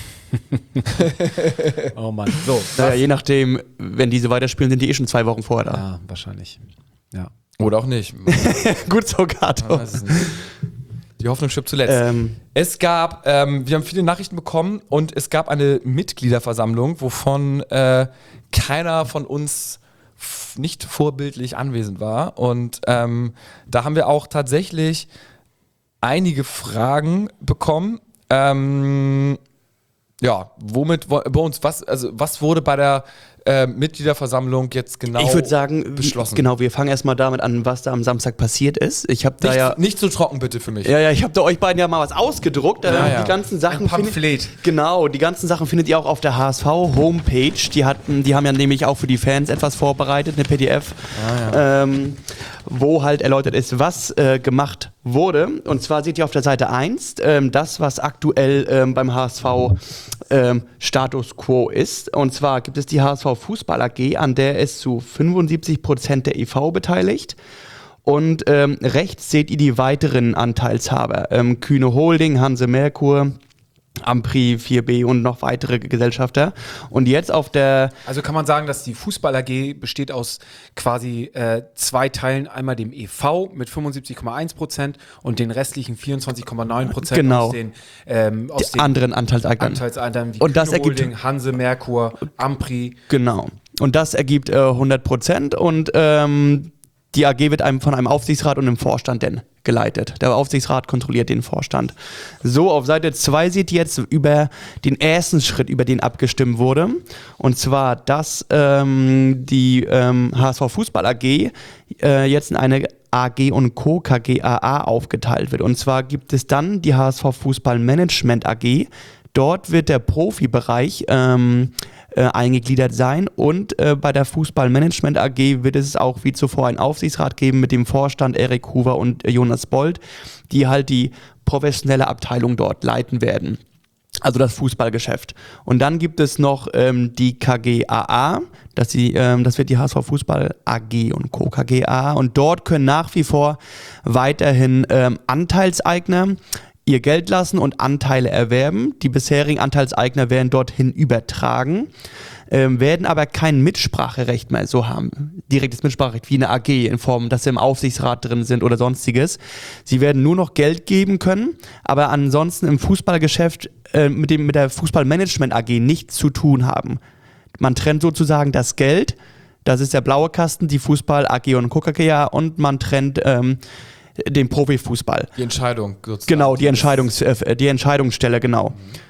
Oh Mann. So. Naja, je nachdem, wenn diese weiterspielen, sind die eh schon zwei Wochen vorher da. Ja, wahrscheinlich. Ja. Oder auch nicht. Gut so, Gato. Weiß es nicht. Die Hoffnung stirbt zuletzt. Ähm, Es gab, ähm, wir haben viele Nachrichten bekommen und es gab eine Mitgliederversammlung, wovon äh, keiner von uns f- nicht vorbildlich anwesend war. Und ähm, da haben wir auch tatsächlich einige Fragen bekommen. Ähm, ja, womit wo- bei uns, was, also was wurde bei der äh, Mitgliederversammlung jetzt genau ich würde sagen, beschlossen? genau, wir fangen erstmal damit an, was da am Samstag passiert ist. Ich habe da Nicht, ja. nicht so trocken bitte für mich. Ja, ja, ich habe da euch beiden ja mal was ausgedruckt. Äh, Ja, ja. Die ganzen Sachen Ein Pamphlet. Findet, genau, die ganzen Sachen findet ihr auch auf der H S V-Homepage. Die hatten, die haben ja nämlich auch für die Fans etwas vorbereitet, eine P D F, ähm, wo halt erläutert ist, was äh, gemacht wurde. Und zwar seht ihr auf der Seite eins ähm, das, was aktuell ähm, beim H S V ähm, Status Quo ist. Und zwar gibt es die H S V Fußball A G, an der ist zu fünfundsiebzig Prozent der E V beteiligt. Und ähm, rechts seht ihr die weiteren Anteilshaber. Ähm, Kühne Holding, Hanse Merkur, Ampri, vier B und noch weitere Gesellschafter. Und jetzt auf der Also kann man sagen, dass die Fußball A G besteht aus quasi äh, zwei Teilen. Einmal dem E V mit fünfundsiebzig Komma eins Prozent und den restlichen vierundzwanzig Komma neun Prozent Genau. aus den, ähm, aus den anderen Anteilseignern. Anteilseigern wie Und das Kühne ergibt- Holding, Hanse, Merkur, Ampri. Genau. Und das ergibt äh, hundert Prozent und ähm, Die A G wird einem von einem Aufsichtsrat und einem Vorstand denn geleitet. Der Aufsichtsrat kontrolliert den Vorstand. So, auf Seite zwei seht ihr jetzt über den ersten Schritt, über den abgestimmt wurde. Und zwar, dass ähm, die ähm, H S V Fußball A G äh, jetzt in eine A G und Co. K G A A aufgeteilt wird. Und zwar gibt es dann die H S V Fußball Management A G. Dort wird der Profibereich ähm, äh, eingegliedert sein und äh, bei der Fußballmanagement A G wird es auch wie zuvor einen Aufsichtsrat geben mit dem Vorstand Erik Huber und äh, Jonas Bold, die halt die professionelle Abteilung dort leiten werden. Also das Fußballgeschäft. Und dann gibt es noch ähm, die K G A A, das, die, ähm, das wird die H S V Fußball A G und Co. K G A A. Und dort können nach wie vor weiterhin ähm, Anteilseigner ihr Geld lassen und Anteile erwerben. Die bisherigen Anteilseigner werden dorthin übertragen, ähm, werden aber kein Mitspracherecht mehr so haben. Direktes Mitspracherecht wie eine A G in Form, dass sie im Aufsichtsrat drin sind oder sonstiges. Sie werden nur noch Geld geben können, aber ansonsten im Fußballgeschäft äh, mit, dem, mit der Fußballmanagement A G nichts zu tun haben. Man trennt sozusagen das Geld, das ist der blaue Kasten, die Fußball A G und Co. K G A A und man trennt ähm, den Profifußball. Die Entscheidung sozusagen. Genau, die, Entscheidungs, äh, die Entscheidungsstelle, genau. Mhm.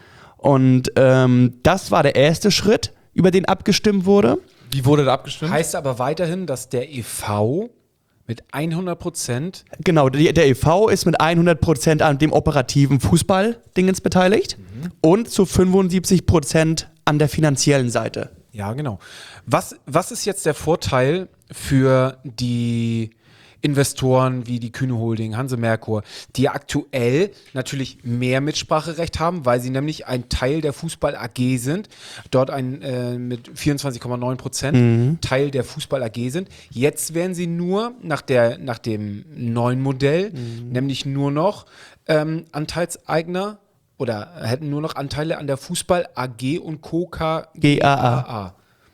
Und ähm, das war der erste Schritt, über den abgestimmt wurde. Wie wurde da abgestimmt? Heißt aber weiterhin, dass der E V mit hundert Prozent... Genau, die, der E V ist mit hundert Prozent an dem operativen Fußball-Dingens beteiligt mhm. und zu fünfundsiebzig Prozent an der finanziellen Seite. Ja, genau. Was, was ist jetzt der Vorteil für die Investoren wie die Kühne Holding, Hanse Merkur, die aktuell natürlich mehr Mitspracherecht haben, weil sie nämlich ein Teil der Fußball A G sind, dort ein äh, mit vierundzwanzig Komma neun Prozent mhm. Teil der Fußball A G sind. Jetzt werden sie nur nach, der, nach dem neuen Modell, mhm. nämlich nur noch ähm, Anteilseigner oder hätten nur noch Anteile an der Fußball A G und Co. K G A A.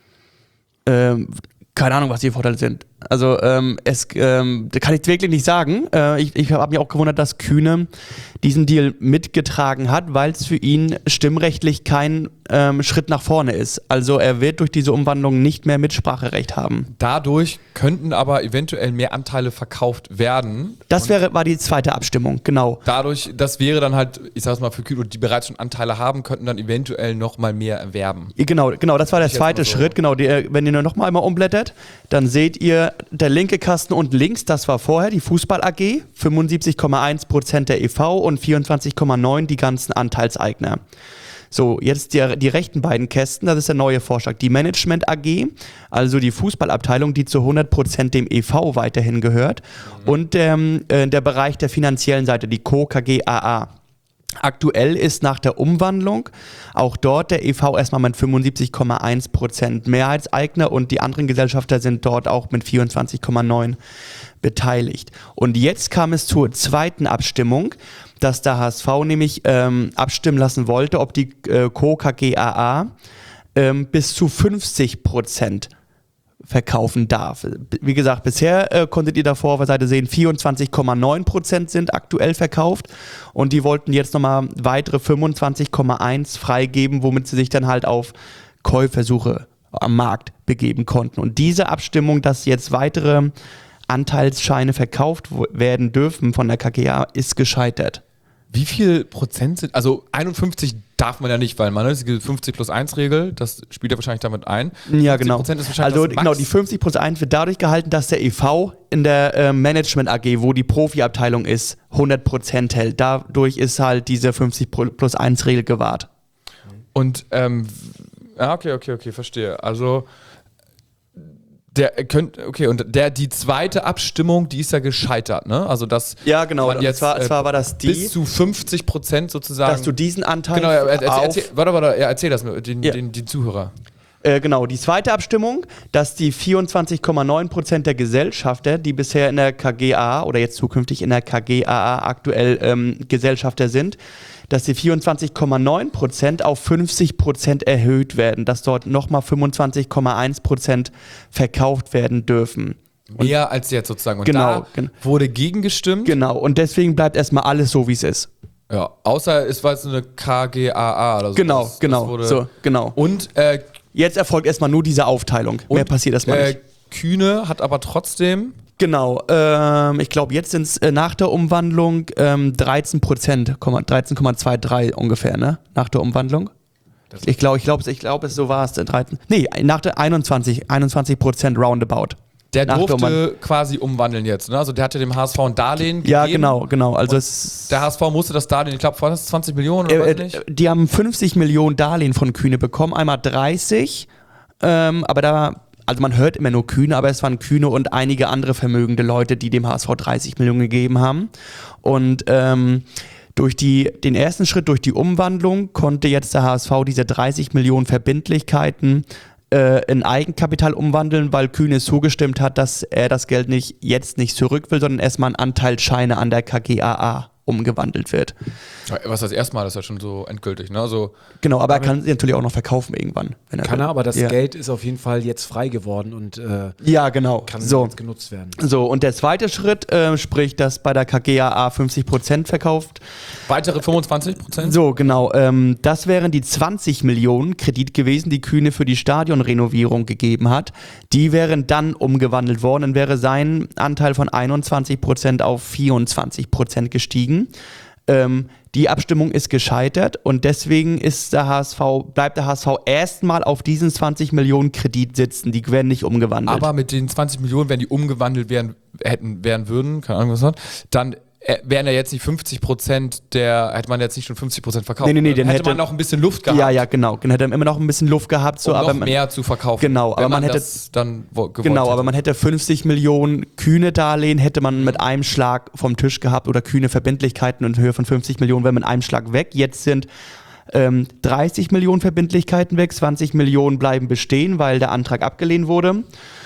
Ähm, keine Ahnung, was die Vorteile sind. Also ähm, es ähm, da kann ich wirklich nicht sagen. Äh, ich ich habe mich auch gewundert, dass Kühne diesen Deal mitgetragen hat, weil es für ihn stimmrechtlich kein ähm, Schritt nach vorne ist. Also er wird durch diese Umwandlung nicht mehr Mitspracherecht haben. Dadurch könnten aber eventuell mehr Anteile verkauft werden. Das wäre, war die zweite Abstimmung, genau. Dadurch, das wäre dann halt, ich sag's mal, für Kühne, die bereits schon Anteile haben, könnten dann eventuell noch mal mehr erwerben. Genau, genau, das war der Ich zweite so. Schritt. Genau, die, wenn ihr nur noch mal einmal umblättert, dann seht ihr der linke Kasten unten links, das war vorher die Fußball A G, fünfundsiebzig Komma eins Prozent der E V und vierundzwanzig Komma neun die ganzen Anteilseigner. So, jetzt die, die rechten beiden Kästen, das ist der neue Vorschlag. Die Management A G, also die Fußballabteilung, die zu hundert Prozent dem E V weiterhin gehört mhm. und ähm, äh, der Bereich der finanziellen Seite, die Co. K G A A. Aktuell ist nach der Umwandlung auch dort der E V erstmal mit fünfundsiebzig Komma eins Prozent Mehrheitseigner und die anderen Gesellschafter sind dort auch mit vierundzwanzig Komma neun beteiligt. Und jetzt kam es zur zweiten Abstimmung, dass der H S V nämlich ähm, abstimmen lassen wollte, ob die äh, Co. K G A A ähm, bis zu fünfzig Prozent verkaufen darf. Wie gesagt, bisher äh, konntet ihr davor auf der Seite sehen, vierundzwanzig Komma neun Prozent sind aktuell verkauft und die wollten jetzt nochmal weitere fünfundzwanzig Komma eins freigeben, womit sie sich dann halt auf Käufersuche am Markt begeben konnten. Und diese Abstimmung, dass jetzt weitere Anteilsscheine verkauft werden dürfen von der K G A A, ist gescheitert. Wie viel Prozent sind, also einundfünfzig darf man ja nicht, weil man, es gibt fünfzig plus eins Regel, das spielt ja wahrscheinlich damit ein. Ja, genau. Prozent ist wahrscheinlich also das genau, die fünfzig plus eins wird dadurch gehalten, dass der E V in der äh, Management A G, wo die Profiabteilung ist, hundert Prozent hält. Dadurch ist halt diese fünfzig plus eins Regel gewahrt. Und, ähm, ja, okay, okay, okay, verstehe. Also, der könnt, okay, und der, die zweite Abstimmung, die ist ja gescheitert, ne? Also das ja, genau, man jetzt, zwar, äh, zwar war das die, bis zu fünfzig Prozent sozusagen. dass du diesen Anteil genau, ja, erzähl, auf, erzähl, warte, warte, ja, erzähl das mir, den, ja. den, den Zuhörer. Äh, genau, die zweite Abstimmung, dass die vierundzwanzig Komma neun Prozent der Gesellschafter, die bisher in der K G A A oder jetzt zukünftig in der K G A A aktuell ähm, Gesellschafter sind, dass die vierundzwanzig Komma neun Prozent auf fünfzig Prozent erhöht werden, dass dort nochmal fünfundzwanzig Komma eins Prozent verkauft werden dürfen. Und mehr als jetzt sozusagen. Und genau, da genau. wurde gegengestimmt. Genau, und deswegen bleibt erstmal alles so, wie es ist. Ja, außer es war jetzt eine K G A A oder so. Genau, das, genau, das wurde so, genau. Und äh, jetzt erfolgt erstmal nur diese Aufteilung. und, Mehr passiert erstmal äh, nicht. Kühne hat aber trotzdem Genau, ähm, ich glaube, jetzt sind es äh, nach der Umwandlung ähm, dreizehn Prozent, dreizehn Komma dreiundzwanzig ungefähr, ne? Nach der Umwandlung. Ich glaube, ich glaube, ich glaube, es so war es. dreizehn, nee, nach der einundzwanzig, einundzwanzig Prozent roundabout. Der Nach durfte der quasi umwandeln jetzt, ne? Also der hatte dem H S V ein Darlehen gegeben. Ja, genau, genau. Also es, Der H S V musste das Darlehen, ich glaube, war das zwanzig Millionen oder äh, was nicht? äh, die haben fünfzig Millionen Darlehen von Kühne bekommen, einmal dreißig, ähm, aber da, also man hört immer nur Kühne, aber es waren Kühne und einige andere vermögende Leute, die dem H S V dreißig Millionen gegeben haben. Und ähm, durch die, den ersten Schritt, durch die Umwandlung, konnte jetzt der H S V diese dreißig Millionen Verbindlichkeiten äh, in Eigenkapital umwandeln, weil Kühne zugestimmt hat, dass er das Geld nicht jetzt nicht zurück will, sondern erstmal in Anteilsscheine an der K G A A umgewandelt wird. Was das erste Mal, das ist ja schon so endgültig, ne? Also Genau, aber er kann sie natürlich auch noch verkaufen irgendwann. Wenn er Kann will. er, aber das ja. Geld ist auf jeden Fall jetzt frei geworden und äh, Ja, genau. kann So. jetzt genutzt werden. So, und der zweite Schritt, äh, sprich, dass bei der K G A A fünfzig Prozent verkauft. weitere fünfundzwanzig Prozent? So, genau. Ähm, das wären die zwanzig Millionen Kredit gewesen, die Kühne für die Stadionrenovierung gegeben hat. Die wären dann umgewandelt worden. Dann wäre sein Anteil von einundzwanzig Prozent auf vierundzwanzig Prozent gestiegen. Ähm, die Abstimmung ist gescheitert und deswegen ist der H S V, bleibt der H S V erstmal auf diesen zwanzig Millionen Kredit sitzen. Die werden nicht umgewandelt. Aber mit den zwanzig Millionen, wenn die umgewandelt werden, hätten, werden würden, keine Ahnung was das, dann äh, wären ja jetzt nicht fünfzig Prozent der, hätte man jetzt nicht schon fünfzig Prozent verkauft. Nee, nee, nee, dann den hätte hätte- man noch ein bisschen Luft gehabt, ja, ja, genau. Dann hätte er immer noch ein bisschen Luft gehabt, so, um aber noch man, mehr zu verkaufen. Genau, wenn aber man hätte- das dann wo- gewollt Genau, hätte. aber man hätte fünfzig Millionen Kühne Darlehen, hätte man mit einem Schlag vom Tisch gehabt oder Kühne Verbindlichkeiten in Höhe von fünfzig Millionen, wäre mit einem Schlag weg. Jetzt sind ähm, dreißig Millionen Verbindlichkeiten weg, zwanzig Millionen bleiben bestehen, weil der Antrag abgelehnt wurde.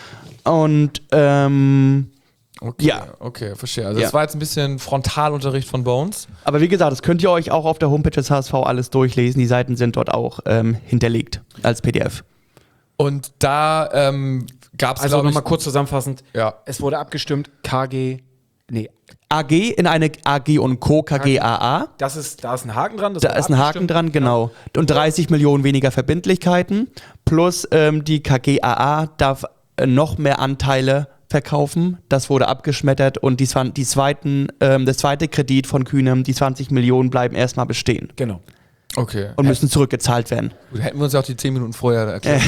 Und ähm, Okay, Ja. okay, verstehe. Also Ja. das war jetzt ein bisschen Frontalunterricht von Bones. aber wie gesagt, das könnt ihr euch auch auf der Homepage des H S V alles durchlesen. Die Seiten sind dort auch ähm, hinterlegt als P D F. Und da ähm, gab es, Also glaube ich, nochmal kurz zusammenfassend. ja, Es wurde abgestimmt, K G, nee, A G in eine A G und Co. K G A A. das ist, da ist ein Haken dran. Das Da wurde ist ein Haken abgestimmt. dran, genau. Und dreißig Millionen weniger Verbindlichkeiten. Plus ähm, die K G A A darf äh, noch mehr Anteile verkaufen. Das wurde abgeschmettert. Und die, zwan- die zweiten, ähm, der zweite Kredit von Kühne, die zwanzig Millionen bleiben erstmal bestehen. Genau. okay. Und müssen zurückgezahlt werden. Gut, hätten wir uns ja auch die zehn Minuten vorher erklärt.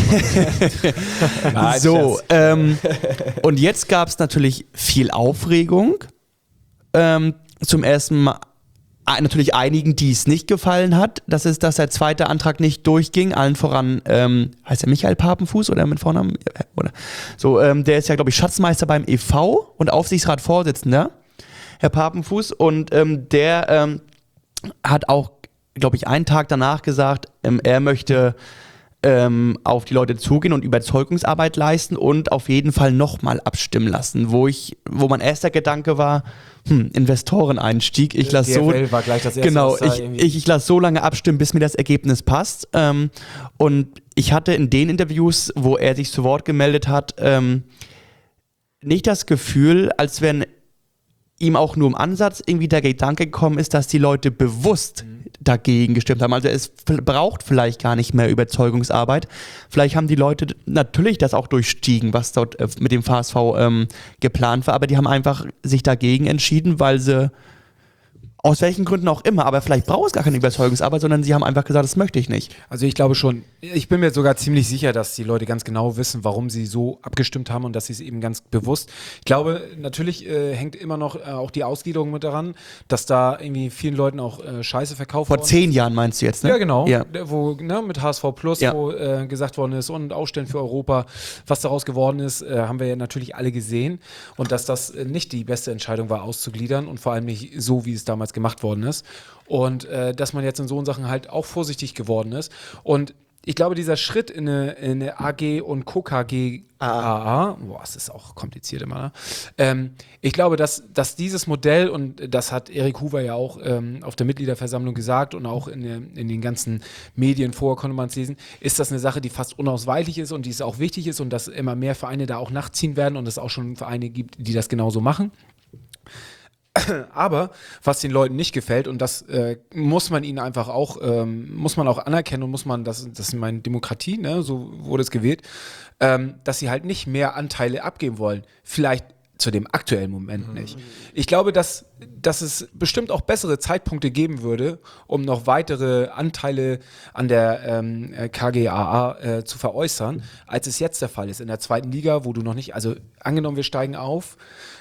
Nein, so, Scherz. ähm, und jetzt gab es natürlich viel Aufregung. Ähm, zum ersten Mal äh, natürlich einigen, die es nicht gefallen hat. Das ist, dass der zweite Antrag nicht durchging. Allen voran, ähm, heißt er Michael Papenfuß oder mit Vornamen? Ja, Oder? So, ähm, der ist ja, glaube ich, Schatzmeister beim E V und Aufsichtsratsvorsitzender, Herr Papenfuß. Und ähm, der ähm, hat auch, glaube ich, einen Tag danach gesagt, ähm, er möchte ähm, auf die Leute zugehen und Überzeugungsarbeit leisten und auf jeden Fall nochmal abstimmen lassen, wo ich, wo mein erster Gedanke war, hm, Investoreneinstieg, ich lasse so, D F L war gleich das erste, genau, was da ich, irgendwie- ich, ich lasse so lange abstimmen, bis mir das Ergebnis passt. Ähm, und ich hatte in den Interviews, wo er sich zu Wort gemeldet hat, ähm, nicht das Gefühl, als wenn ihm auch nur im Ansatz irgendwie der Gedanke gekommen ist, dass die Leute bewusst dagegen gestimmt haben. Also es f- braucht vielleicht gar nicht mehr Überzeugungsarbeit. Vielleicht haben die Leute d- natürlich das auch durchstiegen, was dort äh, mit dem V S V ähm, geplant war, aber die haben einfach sich dagegen entschieden, weil sie aus welchen Gründen auch immer, aber vielleicht braucht es gar keine Überzeugungsarbeit, sondern sie haben einfach gesagt, das möchte ich nicht. Also ich glaube schon, ich bin mir sogar ziemlich sicher, dass die Leute ganz genau wissen, warum sie so abgestimmt haben und dass sie es eben ganz bewusst. Ich glaube, natürlich äh, hängt immer noch äh, auch die Ausgliederung mit daran, dass da irgendwie vielen Leuten auch äh, Scheiße verkauft Vor worden zehn Jahren meinst du jetzt, ne? Ja, genau. Ja. Der, Wo, ne, mit H S V Plus, Ja. wo äh, gesagt worden ist und Aufstellen für Europa, was daraus geworden ist, äh, haben wir ja natürlich alle gesehen. Und dass das äh, nicht die beste Entscheidung war, auszugliedern und vor allem nicht so, wie es damals gemacht worden ist. Und äh, dass man jetzt in so Sachen halt auch vorsichtig geworden ist. Und ich glaube, dieser Schritt in eine, in eine A G und Co-K G A A, boah, es ist auch kompliziert immer, ne? ähm, ich glaube, dass, dass dieses Modell, und das hat Erik Hoover ja auch ähm, auf der Mitgliederversammlung gesagt und auch in, der, in den ganzen Medien vorher konnte man es lesen, ist das eine Sache, die fast unausweichlich ist und die es auch wichtig ist und dass immer mehr Vereine da auch nachziehen werden und es auch schon Vereine gibt, die das genauso machen. Aber was den Leuten nicht gefällt, und das äh, muss man ihnen einfach auch, ähm, muss man auch anerkennen und muss man, das, das ist meine Demokratie, ne, so wurde es gewählt, ähm, dass sie halt nicht mehr Anteile abgeben wollen. Vielleicht zu dem aktuellen Moment nicht. Ich glaube, dass, dass es bestimmt auch bessere Zeitpunkte geben würde, um noch weitere Anteile an der ähm, K G A A äh, zu veräußern, als es jetzt der Fall ist. In der zweiten Liga, wo du noch nicht, also angenommen, wir steigen auf,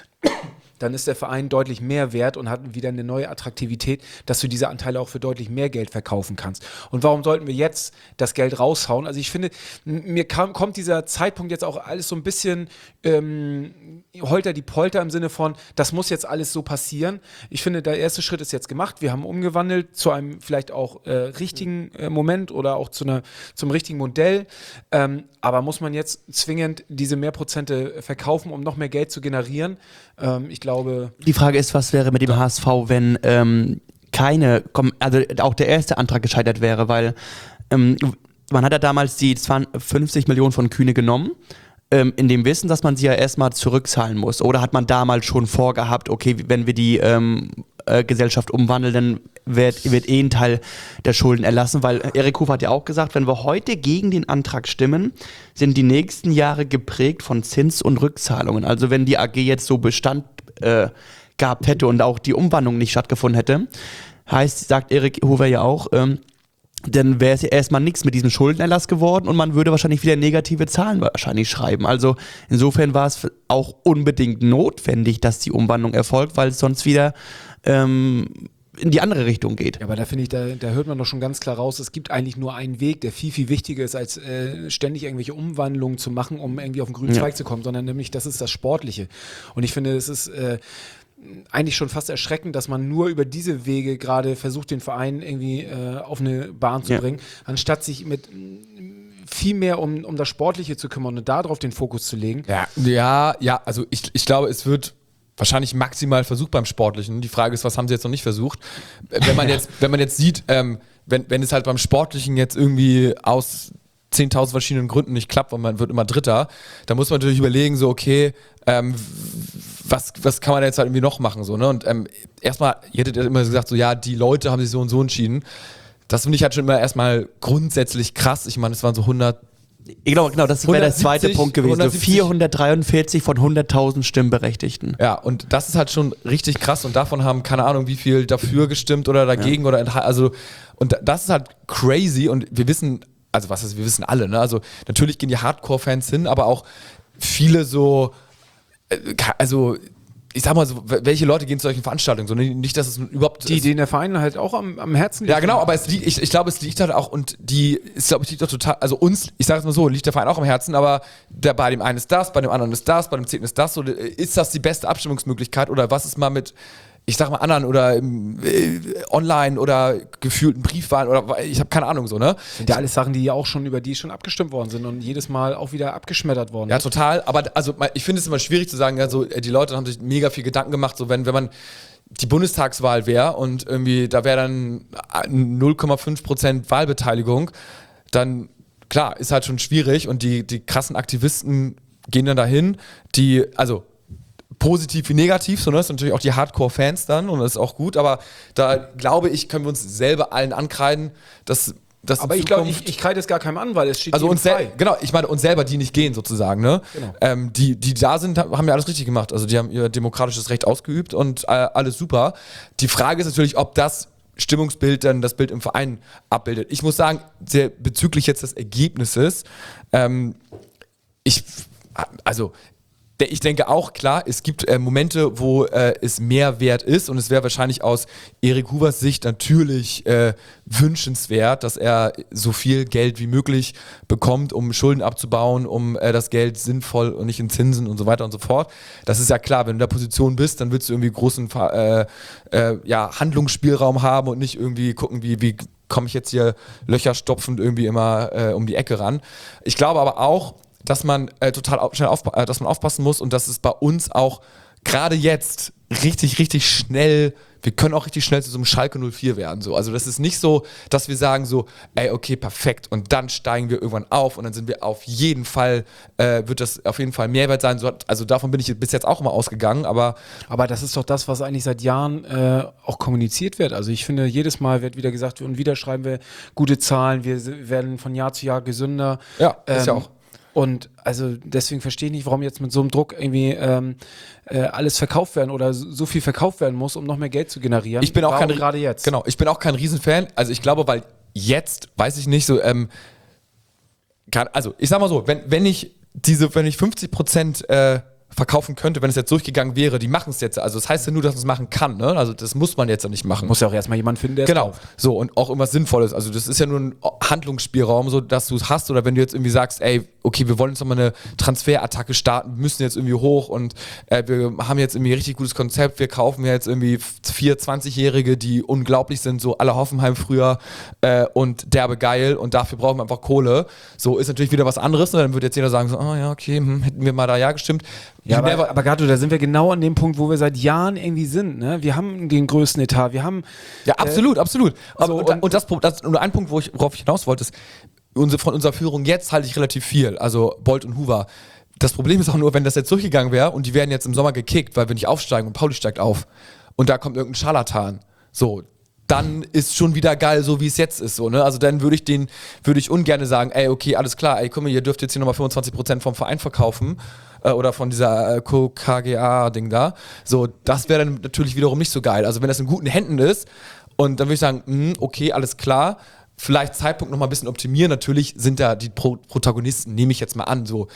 dann ist der Verein deutlich mehr wert und hat wieder eine neue Attraktivität, dass du diese Anteile auch für deutlich mehr Geld verkaufen kannst. Und warum sollten wir jetzt das Geld raushauen? Also ich finde, mir kam, kommt dieser Zeitpunkt jetzt auch alles so ein bisschen ähm, holter die Polter im Sinne von, das muss jetzt alles so passieren. Ich finde, der erste Schritt ist jetzt gemacht. Wir haben umgewandelt zu einem vielleicht auch äh, richtigen äh, Moment oder auch zu einer, zum richtigen Modell. Ähm, aber muss man jetzt zwingend diese Mehrprozente verkaufen, um noch mehr Geld zu generieren? Ähm, ich glaube. Die Frage ist, was wäre mit dem H S V, wenn ähm, keine, also auch der erste Antrag gescheitert wäre, weil ähm, man hat ja damals die fünfzig Millionen von Kühne genommen, ähm, in dem Wissen, dass man sie ja erstmal zurückzahlen muss. Oder hat man damals schon vorgehabt, okay, wenn wir die ähm, äh, Gesellschaft umwandeln, dann wird, wird eh ein Teil der Schulden erlassen, weil Erik Hofer hat ja auch gesagt, wenn wir heute gegen den Antrag stimmen, sind die nächsten Jahre geprägt von Zins- und Rückzahlungen. Also wenn die A G jetzt so Bestand äh, gehabt hätte und auch die Umwandlung nicht stattgefunden hätte, heißt, sagt Erik Hofer ja auch, ähm, dann wäre es ja erstmal nichts mit diesem Schuldenerlass geworden und man würde wahrscheinlich wieder negative Zahlen wahrscheinlich schreiben. Also insofern war es auch unbedingt notwendig, dass die Umwandlung erfolgt, weil es sonst wieder ähm, in die andere Richtung geht. Ja, aber da finde ich, da, da hört man doch schon ganz klar raus, es gibt eigentlich nur einen Weg, der viel, viel wichtiger ist, als äh, ständig irgendwelche Umwandlungen zu machen, um irgendwie auf den grünen Ja. Zweig zu kommen, sondern nämlich, das ist das Sportliche. Und ich finde, es ist äh, eigentlich schon fast erschreckend, dass man nur über diese Wege gerade versucht, den Verein irgendwie äh, auf eine Bahn zu Ja. bringen, anstatt sich mit viel mehr um, um das Sportliche zu kümmern und darauf den Fokus zu legen. Ja, ja, ja, also ich, ich glaube, es wird wahrscheinlich maximal versucht beim Sportlichen. Die Frage ist, was haben sie jetzt noch nicht versucht? Wenn man jetzt, wenn man jetzt sieht, ähm, wenn, wenn es halt beim Sportlichen jetzt irgendwie aus zehntausend verschiedenen Gründen nicht klappt und man wird immer Dritter, dann muss man natürlich überlegen, so okay, ähm, was, was kann man jetzt halt irgendwie noch machen? So, ne? Und ähm, erstmal, ihr hättet ja immer gesagt, so ja, die Leute haben sich so und so entschieden. Das finde ich halt schon immer erstmal grundsätzlich krass. Ich meine, es waren so hundert. Genau, genau, das wäre der zweite hundertsiebzig, Punkt gewesen. So hundertsiebzig vierhundertdreiundvierzig von hunderttausend Stimmberechtigten. Ja, und das ist halt schon richtig krass und davon haben keine Ahnung, wie viel dafür gestimmt oder dagegen ja. oder entha- also und das ist halt crazy und wir wissen, also was ist, wir wissen alle, ne? Also natürlich gehen die Hardcore-Fans hin, aber auch viele so, äh, also ich sag mal so, welche Leute gehen zu solchen Veranstaltungen? So, nicht, dass es überhaupt. Die, denen der Verein halt auch am, am Herzen liegt. Ja, genau, aber es liegt, ich, ich glaube, es liegt halt auch, und die, es glaube ich, liegt doch total, also uns, ich sage es mal so, liegt der Verein auch am Herzen, aber der, bei dem einen ist das, bei dem anderen ist das, bei dem zehnten ist das, so, ist das die beste Abstimmungsmöglichkeit oder was ist mal mit, ich sag mal, anderen oder äh, online oder gefühlten Briefwahlen oder ich habe keine Ahnung so, ne? Sind ja alles Sachen, die ja auch schon über die schon abgestimmt worden sind und jedes Mal auch wieder abgeschmettert worden. Ja, total, aber also ich finde es immer schwierig zu sagen, ja, so, die Leute haben sich mega viel Gedanken gemacht, so wenn, wenn man die Bundestagswahl wäre und irgendwie da wäre dann null Komma fünf Prozent Wahlbeteiligung, dann klar, ist halt schon schwierig und die, die krassen Aktivisten gehen dann dahin, die, also positiv wie negativ, so, ne? Das sind natürlich auch die Hardcore-Fans dann und das ist auch gut, aber da glaube ich, können wir uns selber allen ankreiden, dass das aber ich glaube, ich, ich kreide es gar keinem an, weil es steht also jedem uns sel- frei. Genau, ich meine uns selber, die nicht gehen sozusagen, ne? Genau. Ähm, die, die da sind, haben ja alles richtig gemacht, also die haben ihr demokratisches Recht ausgeübt und äh, alles super. Die Frage ist natürlich, ob das Stimmungsbild dann das Bild im Verein abbildet. Ich muss sagen, sehr, bezüglich jetzt des Ergebnisses, ähm, ich, also ich denke auch, klar, es gibt äh, Momente, wo äh, es mehr wert ist und es wäre wahrscheinlich aus Erik Huvers Sicht natürlich äh, wünschenswert, dass er so viel Geld wie möglich bekommt, um Schulden abzubauen, um äh, das Geld sinnvoll und nicht in Zinsen und so weiter und so fort. Das ist ja klar, wenn du in der Position bist, dann willst du irgendwie großen äh, äh, ja, Handlungsspielraum haben und nicht irgendwie gucken, wie, wie komme ich jetzt hier löcherstopfend irgendwie immer äh, um die Ecke ran. Ich glaube aber auch, dass man äh, total auf, schnell auf, äh, dass man aufpassen muss und dass es bei uns auch gerade jetzt richtig, richtig schnell, wir können auch richtig schnell zu so einem Schalke null vier werden. So. Also das ist nicht so, dass wir sagen so, ey, okay, perfekt und dann steigen wir irgendwann auf und dann sind wir auf jeden Fall, äh, wird das auf jeden Fall Mehrwert sein. So, also davon bin ich bis jetzt auch immer ausgegangen, aber Aber das ist doch das, was eigentlich seit Jahren äh, auch kommuniziert wird. Also ich finde, jedes Mal wird wieder gesagt, und wieder schreiben wir gute Zahlen, wir werden von Jahr zu Jahr gesünder. ja, ist ja Ähm, auch. Und also deswegen verstehe ich nicht, warum jetzt mit so einem Druck irgendwie ähm, äh, alles verkauft werden oder so viel verkauft werden muss, um noch mehr Geld zu generieren. Ich bin auch warum kein, gerade jetzt. Genau, ich bin auch kein Riesenfan. Also ich glaube, weil jetzt, weiß ich nicht, so, ähm, kann, also ich sag mal so, wenn, wenn ich diese, wenn ich fünfzig Prozent äh, verkaufen könnte, wenn es jetzt durchgegangen wäre, die machen es jetzt. Also das heißt ja nur, dass man es machen kann, ne? Also das muss man jetzt ja nicht machen. Muss ja auch erstmal jemand finden, der es Genau. kauft. So, und auch irgendwas Sinnvolles. Also das ist ja nur ein Handlungsspielraum, so dass du es hast. Oder wenn du jetzt irgendwie sagst, ey, okay, wir wollen jetzt nochmal eine Transferattacke starten, wir müssen jetzt irgendwie hoch und äh, wir haben jetzt irgendwie ein richtig gutes Konzept, wir kaufen jetzt irgendwie vier zwanzigjährige, die unglaublich sind, so alle Hoffenheim früher äh, und derbe geil und dafür brauchen wir einfach Kohle. So ist natürlich wieder was anderes. Und dann würde jetzt jeder sagen, so, oh ja, okay, hm, hätten wir mal da ja gestimmt. Ja, aber, aber Gato, da sind wir genau an dem Punkt, wo wir seit Jahren irgendwie sind. Ne? Wir haben den größten Etat, wir haben... Ja, absolut, äh, absolut. So, und, und, und, das, das, und ein Punkt, wo ich, worauf ich hinaus wollte, ist, unsere, von unserer Führung jetzt halte ich relativ viel. Also Bolt und Hoover. Das Problem ist auch nur, wenn das jetzt durchgegangen wäre und die werden jetzt im Sommer gekickt, weil wir nicht aufsteigen und Pauli steigt auf und da kommt irgendein Scharlatan. So, dann ist schon wieder geil, so wie es jetzt ist. So, ne? Also dann würde ich den, würde ich ungern sagen, ey, okay, alles klar, ey, guck mal, ihr dürft jetzt hier nochmal fünfundzwanzig Prozent vom Verein verkaufen äh, oder von dieser äh, K G A-Ding da. So, das wäre dann natürlich wiederum nicht so geil. Also wenn das in guten Händen ist und dann würde ich sagen, mh, okay, alles klar, vielleicht Zeitpunkt nochmal ein bisschen optimieren. Natürlich sind da die Pro- Protagonisten, nehme ich jetzt mal an, so.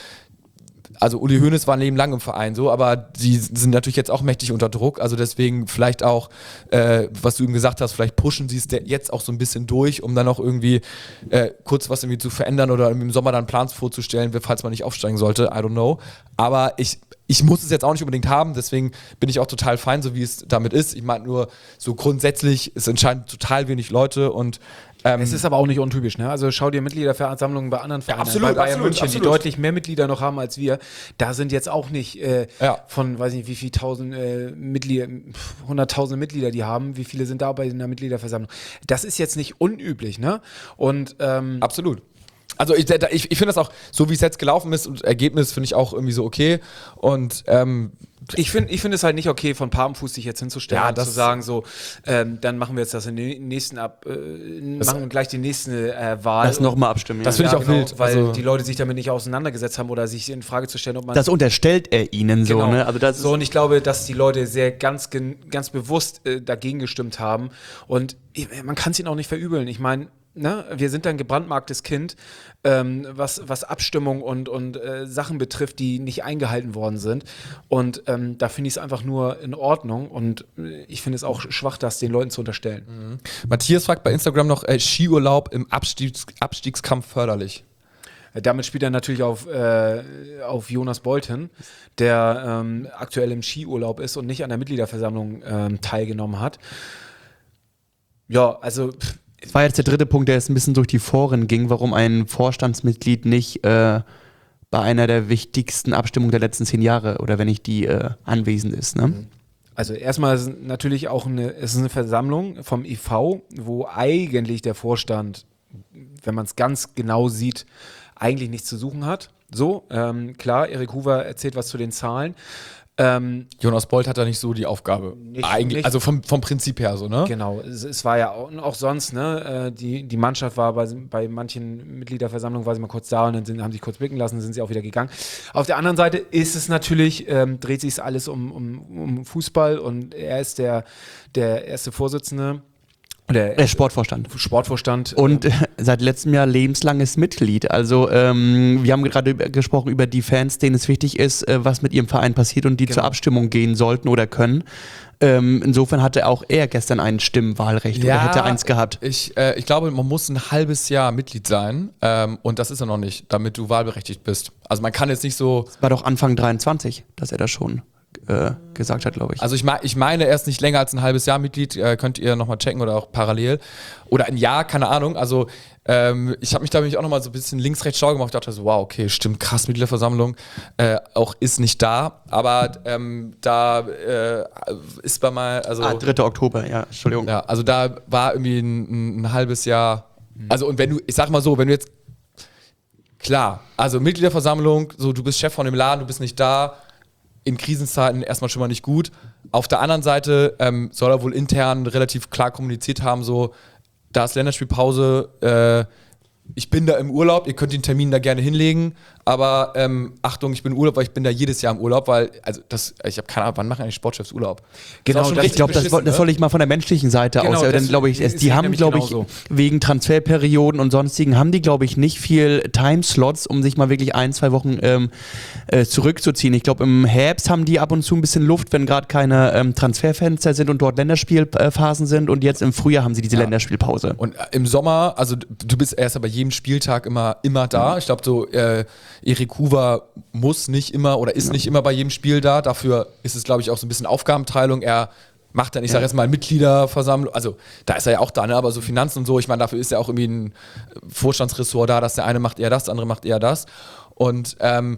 Also Uli Hoeneß war ein Leben lang im Verein so, aber die sind natürlich jetzt auch mächtig unter Druck, also deswegen vielleicht auch, äh, was du eben gesagt hast, vielleicht pushen sie es jetzt auch so ein bisschen durch, um dann auch irgendwie äh, kurz was irgendwie zu verändern oder im Sommer dann Plans vorzustellen, falls man nicht aufsteigen sollte, I don't know. Aber ich, ich muss es jetzt auch nicht unbedingt haben, deswegen bin ich auch total fein, so wie es damit ist. Ich meine nur, so grundsätzlich, es entscheiden total wenig Leute und Ähm, es ist aber auch nicht untypisch, ne? Also schau dir Mitgliederversammlungen bei anderen Vereinen ja, absolut, an. Bei Bayern absolut, München, absolut. die deutlich mehr Mitglieder noch haben als wir. Da sind jetzt auch nicht äh, Ja. von, weiß nicht, wie viel tausend äh, Mitglieder, hunderttausende Mitglieder die haben. Wie viele sind da bei einer Mitgliederversammlung? Das ist jetzt nicht unüblich, ne? Und ähm, absolut. Also ich, ich, ich finde das auch, so wie es jetzt gelaufen ist und Ergebnis finde ich auch irgendwie so okay und ähm, Ich finde ich find es halt nicht okay, von Palmfuß sich jetzt hinzustellen Ja, und das zu sagen, so, ähm, dann machen wir jetzt das in den nächsten ab, äh, machen wir gleich die nächste äh, Wahl. Das nochmal abstimmen. Das ja. finde ich auch wild, Weil also- die Leute sich damit nicht auseinandergesetzt haben oder sich in Frage zu stellen, ob man... Das unterstellt er ihnen so, Genau. ne? Also das so, ist, und ich glaube, dass die Leute sehr ganz, gen- ganz bewusst äh, dagegen gestimmt haben. Und ich, man kann es ihnen auch nicht verübeln. Ich meine, ne, wir sind ein gebrandmarktes Kind, ähm, was, was Abstimmung und, und äh, Sachen betrifft, die nicht eingehalten worden sind. Und ähm, da finde ich es einfach nur in Ordnung. Und äh, ich finde es auch schwach, das den Leuten zu unterstellen. Mhm. Matthias fragt bei Instagram noch, äh, Skiurlaub im Abstiegs- Abstiegskampf förderlich. Damit spielt er natürlich auf, äh, auf Jonas Bolt hin, der ähm, aktuell im Skiurlaub ist und nicht an der Mitgliederversammlung ähm, teilgenommen hat. Ja, also pff, das war jetzt der dritte Punkt, der jetzt ein bisschen durch die Foren ging, warum ein Vorstandsmitglied nicht äh, bei einer der wichtigsten Abstimmungen der letzten zehn Jahre oder wenn nicht die äh, anwesend ist. Ne? Also erstmal ist es natürlich auch eine, es ist eine Versammlung vom I V, wo eigentlich der Vorstand, wenn man es ganz genau sieht, eigentlich nichts zu suchen hat. So, ähm, klar, Erik Hoover erzählt was zu den Zahlen. Ähm, Jonas Bolt hat da nicht so die Aufgabe. Nicht- Eigentlich, nicht- also vom, vom Prinzip her so, ne? Genau, es, es war ja auch, auch sonst, ne, äh, die, die Mannschaft war bei, bei manchen Mitgliederversammlungen, war sie mal kurz da und dann sind, haben sich kurz blicken lassen, dann sind sie auch wieder gegangen. Auf der anderen Seite ist es natürlich, ähm, dreht sich alles um, um, um Fußball und er ist der, der erste Vorsitzende, der Der Sportvorstand. Sportvorstand. Und ähm, äh, seit letztem Jahr lebenslanges Mitglied. Also ähm, wir haben gerade über, gesprochen über die Fans, denen es wichtig ist, äh, was mit ihrem Verein passiert und die Genau. zur Abstimmung gehen sollten oder können. Ähm, insofern hatte auch er gestern ein Stimmwahlrecht oder hätte eins gehabt. Ich, äh, ich glaube, man muss ein halbes Jahr Mitglied sein ähm, und das ist er noch nicht, damit du wahlberechtigt bist. Also man kann jetzt nicht so, War doch Anfang dreiundzwanzig, dass er das schon äh, gesagt hat, glaube ich. also ich, mein, ich meine, er ist nicht länger als ein halbes Jahr Mitglied, äh, könnt ihr nochmal checken oder auch parallel. Oder ein Jahr, keine Ahnung. Also ähm, ich habe mich da nämlich auch nochmal so ein bisschen links, rechts schlau gemacht und dachte so, wow, okay, stimmt, krass, Mitgliederversammlung äh, auch ist nicht da. Aber ähm, da äh, ist bei mal, also... ah, dritter Oktober, ja, Entschuldigung. Ja, also da war irgendwie ein, ein halbes Jahr. Also und wenn du, ich sag mal so, wenn du jetzt, klar, also Mitgliederversammlung, so du bist Chef von dem Laden, du bist nicht da, in Krisenzeiten erstmal schon mal nicht gut. Auf der anderen Seite ähm, soll er wohl intern relativ klar kommuniziert haben, so, da ist Länderspielpause, äh, ich bin da im Urlaub, ihr könnt den Termin da gerne hinlegen, aber ähm, Achtung, ich bin im Urlaub, weil ich bin da jedes Jahr im Urlaub, weil, also das, ich habe keine Ahnung, wann machen eigentlich Sportchefs Urlaub? Genau, das das- Ich glaube, das, woll- das soll ich mal von der menschlichen Seite Genau, aus. Äh, das Dann glaube ich, sehe es, ich die haben, nämlich glaube ich, genauso. wegen Transferperioden und sonstigen, haben die, glaube ich, nicht viel Timeslots, um sich mal wirklich ein, zwei Wochen ähm, äh, zurückzuziehen. Ich glaube, im Herbst haben die ab und zu ein bisschen Luft, wenn gerade keine ähm, Transferfenster sind und dort Länderspielphasen sind. Und jetzt im Frühjahr haben sie diese Länderspielpause. Und äh, im Sommer, also d- du bist erst bei jedem Spieltag immer, immer da. Ich glaube, so äh, Erik Hoover muss nicht immer oder ist nicht immer bei jedem Spiel da. Dafür ist es, glaube ich, auch so ein bisschen Aufgabenteilung. Er macht dann, ich sage jetzt mal, Mitgliederversammlung. Also da ist er ja auch da, ne? Aber so Finanzen und so, ich meine, dafür ist ja auch irgendwie ein Vorstandsressort da, dass der eine macht eher das, der andere macht eher das. Und ähm,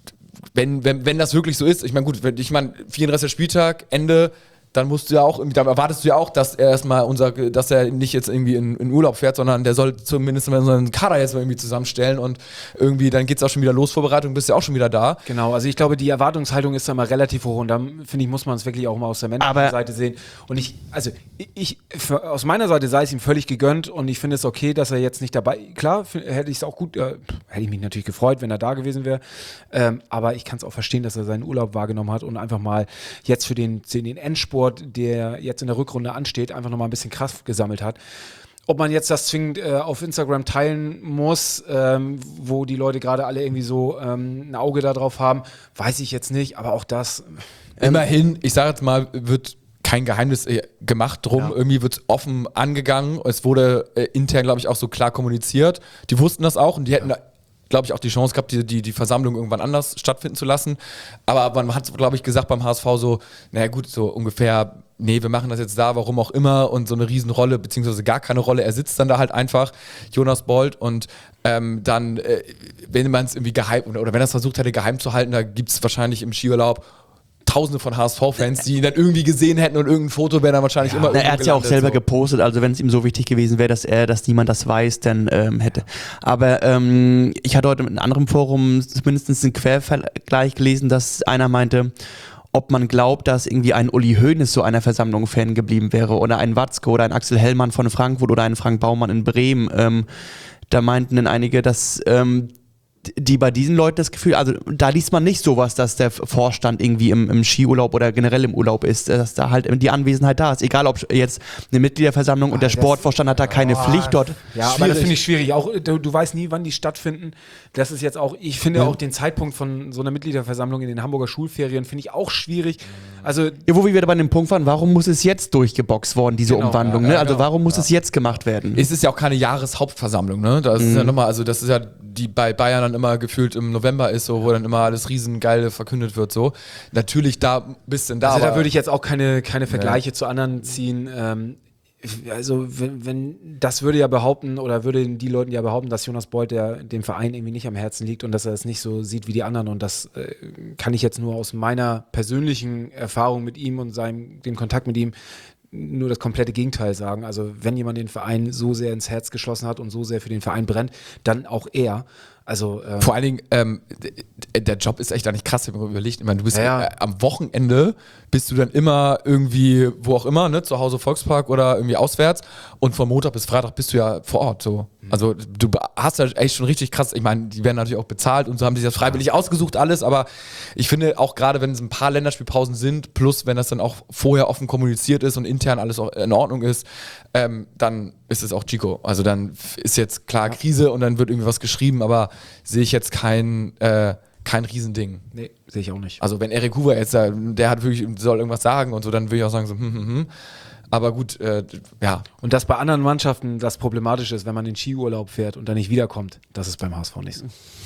wenn, wenn, wenn das wirklich so ist, ich meine, gut, wenn, ich meine, vierunddreißigster Spieltag, Ende, dann musst du ja auch, irgendwie- da erwartest du ja auch, dass er erstmal unser, dass er nicht jetzt irgendwie in, in Urlaub fährt, sondern der soll zumindest mal so einen Kader jetzt mal irgendwie zusammenstellen und irgendwie, dann geht's auch schon wieder los, Vorbereitung, bist ja auch schon wieder da. Genau, also ich glaube, die Erwartungshaltung ist da mal relativ hoch und da finde ich, muss man es wirklich auch mal aus der menschlichen Aber- Seite sehen. Und ich, also ich, für, aus meiner Seite sei es ihm völlig gegönnt und ich finde es okay, dass er jetzt nicht dabei, klar, f- hätte ich es auch gut, äh, hätte ich mich natürlich gefreut, wenn er da gewesen wäre, ähm, aber ich kann es auch verstehen, dass er seinen Urlaub wahrgenommen hat und einfach mal jetzt für den, für den Endsport, der jetzt in der Rückrunde ansteht, einfach nochmal ein bisschen Kraft gesammelt hat. Ob man jetzt das zwingend äh, auf Instagram teilen muss, ähm, wo die Leute gerade alle irgendwie so ähm, ein Auge da drauf haben, weiß ich jetzt nicht, aber auch das. Immerhin, ich sage jetzt mal, wird kein Geheimnis äh, gemacht drum, Ja. irgendwie wird offen angegangen, es wurde äh, intern, glaube ich, auch so klar kommuniziert, die wussten das auch und die hätten da, glaube ich, auch die Chance gehabt, die, die, die Versammlung irgendwann anders stattfinden zu lassen, aber man hat, glaube ich, gesagt beim H S V so, naja gut, so ungefähr, nee, wir machen das jetzt da, warum auch immer und so eine Riesenrolle, beziehungsweise gar keine Rolle, er sitzt dann da halt einfach, Jonas Bold und ähm, dann, äh, wenn man es irgendwie geheim, oder, oder wenn er es versucht hätte, geheim zu halten, da gibt es wahrscheinlich im Skiurlaub Tausende von H S V-Fans, die ihn dann irgendwie gesehen hätten und irgendein Foto wäre dann wahrscheinlich immer Na, er irgendwo hat es ja auch gelandet, selber so. gepostet, also wenn es ihm so wichtig gewesen wäre, dass er, dass niemand das weiß, dann ähm, hätte. Aber ähm, ich hatte heute mit einem anderen Forum zumindest einen Quervergleich gelesen, dass einer meinte, ob man glaubt, dass irgendwie ein Uli Hoeneß so einer Versammlung Fan geblieben wäre oder ein Watzke oder ein Axel Hellmann von Frankfurt oder ein Frank Baumann in Bremen. Ähm, da meinten dann einige, dass ähm, die bei diesen Leuten das Gefühl, also da liest man nicht sowas, dass der Vorstand irgendwie im, im Skiurlaub oder generell im Urlaub ist, dass da halt die Anwesenheit da ist. Egal ob jetzt eine Mitgliederversammlung und der das- Sportvorstand hat da keine Pflicht dort. Ja, aber das finde ich schwierig. Auch du, du weißt nie, wann die stattfinden. Das ist jetzt auch, ich finde auch den Zeitpunkt von so einer Mitgliederversammlung in den Hamburger Schulferien finde ich auch schwierig. Also Ja, wo wir wieder bei dem Punkt waren, warum muss es jetzt durchgeboxt worden, diese Genau, Umwandlung? ja, Ne? ja, Also genau. warum muss es jetzt gemacht werden? Es ist ja auch keine Jahreshauptversammlung, ne? Das ist ja nochmal, also das ist ja, die bei Bayern dann immer gefühlt im November ist, so, wo dann immer alles riesengeile verkündet wird, so. Natürlich da ein bisschen da, Also da aber- würde ich jetzt auch keine, keine Vergleiche zu anderen ziehen. Ähm, also wenn, wenn das würde ja behaupten oder würde die Leute ja behaupten, dass Jonas Bold der dem Verein irgendwie nicht am Herzen liegt und dass er es nicht so sieht wie die anderen und das äh, kann ich jetzt nur aus meiner persönlichen Erfahrung mit ihm und seinem dem Kontakt mit ihm nur das komplette Gegenteil sagen. Also wenn jemand den Verein so sehr ins Herz geschlossen hat und so sehr für den Verein brennt, dann auch er. Also ähm, Vor allen Dingen, ähm, d- der Job ist echt eigentlich krass, wenn man überlegt. Ich meine, du bist Ja, ja. äh, am Wochenende bist du dann immer irgendwie, wo auch immer, ne, zu Hause Volkspark oder irgendwie auswärts und von Montag bis Freitag bist du ja vor Ort, so. Also du be- hast ja echt schon richtig krass, ich meine, die werden natürlich auch bezahlt und so haben sich das freiwillig ausgesucht alles, aber ich finde auch gerade, wenn es ein paar Länderspielpausen sind, plus wenn das dann auch vorher offen kommuniziert ist und intern alles auch in Ordnung ist, ähm, dann ist es auch Chico. Also dann f- ist jetzt klar Krise und dann wird irgendwie was geschrieben, aber sehe ich jetzt kein, äh, kein Riesending. nee, sehe ich auch nicht. Also wenn Erik Hoover jetzt, da- der hat wirklich, soll irgendwas sagen und so, dann würde ich auch sagen so, hm, hm, hm. Aber gut, äh, ja. Und dass bei anderen Mannschaften das problematisch ist, wenn man in den Skiurlaub fährt und dann nicht wiederkommt, das ist beim H S V nicht so.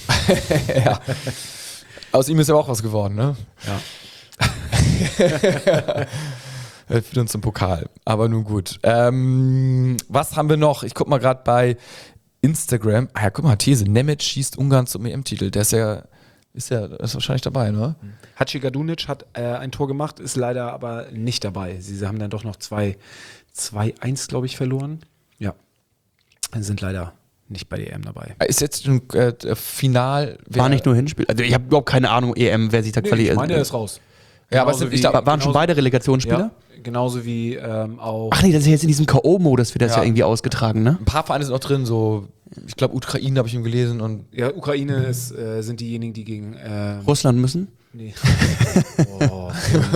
ja. Aus ihm ist ja auch was geworden, ne? Ja. Er führt uns zum Pokal. Aber nun gut. Ähm, was haben wir noch? Ich guck mal gerade bei Instagram. Ah ja, guck mal, These. Nemec schießt Ungarn zum E M-Titel. Der ist ja, ist ja ist wahrscheinlich dabei, ne? Haci Gadunic hat äh, ein Tor gemacht, ist leider aber nicht dabei. Sie haben dann doch noch zwei eins, glaube ich, verloren. Ja, sind leider nicht bei der E M dabei. Ist jetzt ein äh, Final. wer- War nicht nur Hinspiel. Also ich habe überhaupt keine Ahnung, E M, wer sich da Nee, qualifiziert. ich meine, er ist raus. Ja, aber es Genauso sind, ich wie- glaub, Waren schon genauso- beide Relegationsspieler? Ja, genauso wie ähm, auch. Ach nee, das ist jetzt in diesem K O-Modus wird das ja. Ja. irgendwie ausgetragen, ne? ein paar Vereine sind noch drin, so ich glaube, Ukraine habe ich ihm gelesen und Ja, Ukraine ist, äh, sind diejenigen, die gegen äh, Russland müssen? Nee. Oh,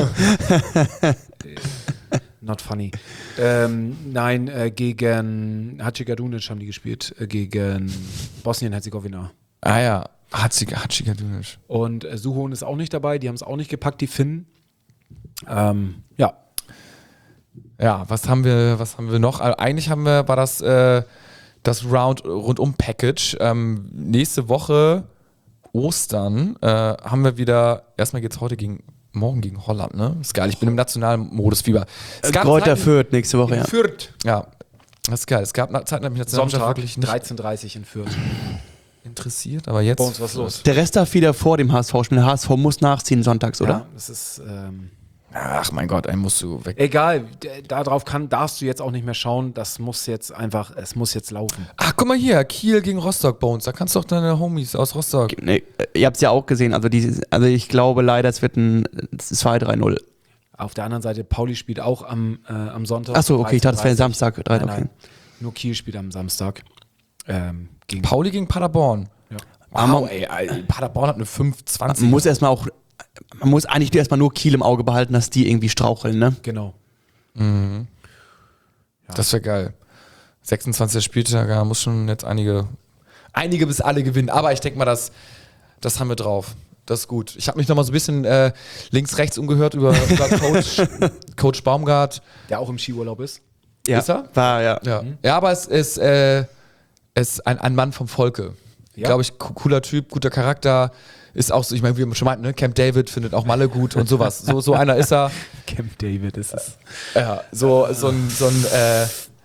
not funny. Ähm, nein, äh, gegen Hadžigadunic haben die gespielt, äh, gegen Bosnien-Herzegowina. ah ja, Hadžigadunic. Und äh, Suhonen ist auch nicht dabei, die haben es auch nicht gepackt, die Finnen. Ähm, ja. Ja, was haben wir, was haben wir noch? Also eigentlich haben wir, war das äh, das Round rundum Package. Ähm, nächste Woche Ostern äh, haben wir wieder, erstmal geht's heute gegen, morgen gegen Holland, ne? Ist geil, ich bin im nationalen Modusfieber. Es gab Kräuter Zeiten- Fürth nächste Woche, ja. Fürth. Ja, das ist geil. Es gab Zeiten, da mich Nationalmannschaft Sonntag, wirklich nicht dreizehn Uhr dreißig in Fürth. interessiert, aber jetzt. Bei uns was los. Der Rest darf wieder vor dem H S V spielen. Der H S V muss nachziehen sonntags, oder? Ja, das ist, ähm, Ach mein Gott, einen musst du weg. egal, d- darauf kann, darfst du jetzt auch nicht mehr schauen, das muss jetzt einfach, es muss jetzt laufen. Ach, guck mal hier, Kiel gegen Rostock Bones. Da kannst du doch deine Homies aus Rostock. Nee, ihr habt es ja auch gesehen. Also, die, also ich glaube leider, es wird ein zwei drei null. Auf der anderen Seite, Pauli spielt auch am, äh, am Sonntag. Achso, okay, ich dachte, es wäre dreizehn Uhr dreißig. Samstag. Drei, Nein, okay. nein. Nur Kiel spielt am Samstag. Ähm, gegen Pauli gegen Paderborn. Ja. Wow, ey, ey, Paderborn hat eine fünf zwanzig. Man muss erstmal auch, man muss eigentlich erstmal nur Kiel im Auge behalten, dass die irgendwie straucheln, ne? Genau. Das wäre geil. sechsundzwanzigster Spieltag, da muss schon jetzt einige, einige bis alle gewinnen. Aber ich denke mal, das, das haben wir drauf. Das ist gut. Ich habe mich noch mal so ein bisschen äh, links, rechts umgehört über, über Coach, Coach Baumgart. Der auch im Skiurlaub ist. Ja. Ist er? War, ja. Ja, ja aber es ist, äh, es ist ein, ein Mann vom Volke. Ja. Glaube ich, co- cooler Typ, guter Charakter. Ist auch so, ich meine, wie wir schon meinten, ne? Camp David findet auch Malle gut und sowas. So, so einer ist er. Camp David ist es. Ja, so, so ein, so ein äh,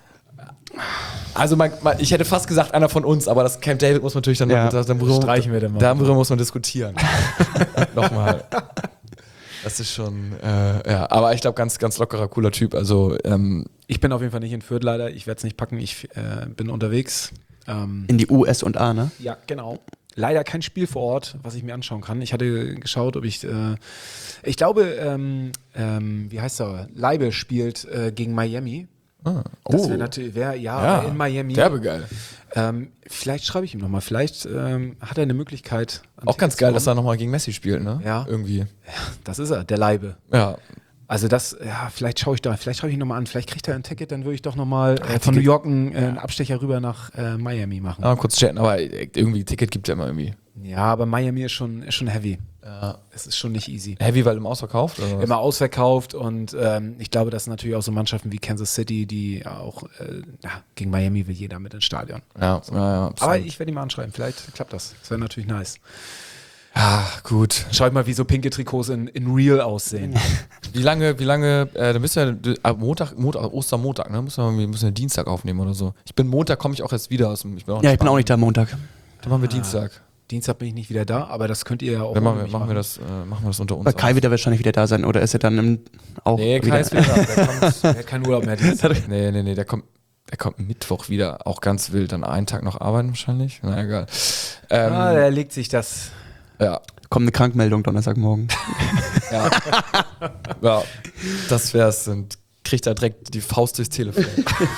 also man, man, ich hätte fast gesagt, einer von uns, aber das Camp David muss man natürlich dann, Ja. da, darüber, Streichen wir dann mal. darüber muss man diskutieren. Nochmal. Das ist schon, äh, ja, aber ich glaube, ganz, ganz lockerer, cooler Typ. Also, ähm, Ich bin auf jeden Fall nicht in Fürth leider. Ich werde es nicht packen. Ich äh, bin unterwegs. Ähm, In die U S und A, ne? ja, genau. Leider kein Spiel vor Ort, was ich mir anschauen kann. Ich hatte geschaut, ob ich, äh, ich glaube, ähm, ähm, wie heißt er? Leibe spielt äh, gegen Miami. ah, Das wäre natürlich, wär, ja, ja, in Miami. derbe geil. Ähm, vielleicht schreibe ich ihm nochmal. Vielleicht ähm, hat er eine Möglichkeit. an Auch ganz Tickets geil, zu dass er kommen. nochmal gegen Messi spielt, ne? Ja. Irgendwie. Das ist er, der Leibe. Ja. Also das, ja, vielleicht schaue ich da, vielleicht schreibe ich ihn nochmal an. Vielleicht kriegt er ein Ticket, dann würde ich doch nochmal äh, Ah, von New Ticket. York einen, äh, einen Abstecher rüber nach äh, Miami machen. Ah, kurz chatten, aber irgendwie Ticket gibt es ja immer irgendwie. Ja, aber Miami ist schon, ist schon heavy. Ja. Es ist schon nicht easy. Heavy, weil im Ausverkauft? Oder was? Immer ausverkauft und ähm, ich glaube, das sind natürlich auch so Mannschaften wie Kansas City, die auch, äh, ja, gegen Miami will jeder mit ins Stadion. Ja, ja, ja. absolut. Aber ich werde ihn mal anschreiben, vielleicht klappt das. Das wäre natürlich nice. Ah, gut. Schaut mal, wie so pinke Trikots in, in Real aussehen. Wie lange, wie lange, äh, da müssen wir, du- ab Montag, Montag, Ostermontag, ne? Müssen wir, irgendwie- müssen wir Dienstag aufnehmen oder so. Ich bin Montag, komme ich auch erst wieder aus dem, ich bin auch Ja, ich bin auch nicht da am Montag. Dann machen wir Dienstag. Dienstag bin ich nicht wieder da, aber das könnt ihr ja auch Dann machen ohne wir, mich machen wir das, äh, machen wir das unter uns. Weil Kai aus. wird ja wahrscheinlich wieder da sein, oder ist er dann im, auch Nee, wieder? Kai ist wieder da. Der kommt, Der hat keinen Urlaub mehr. Dienstag. nee, nee, nee, der kommt, der kommt Mittwoch wieder, auch ganz wild. Dann einen Tag noch arbeiten wahrscheinlich. Na egal. Ähm, Ah, der legt sich das. ja. Kommt eine Krankmeldung Donnerstagmorgen. Ja. ja, das wär's und kriegt da direkt die Faust durchs Telefon.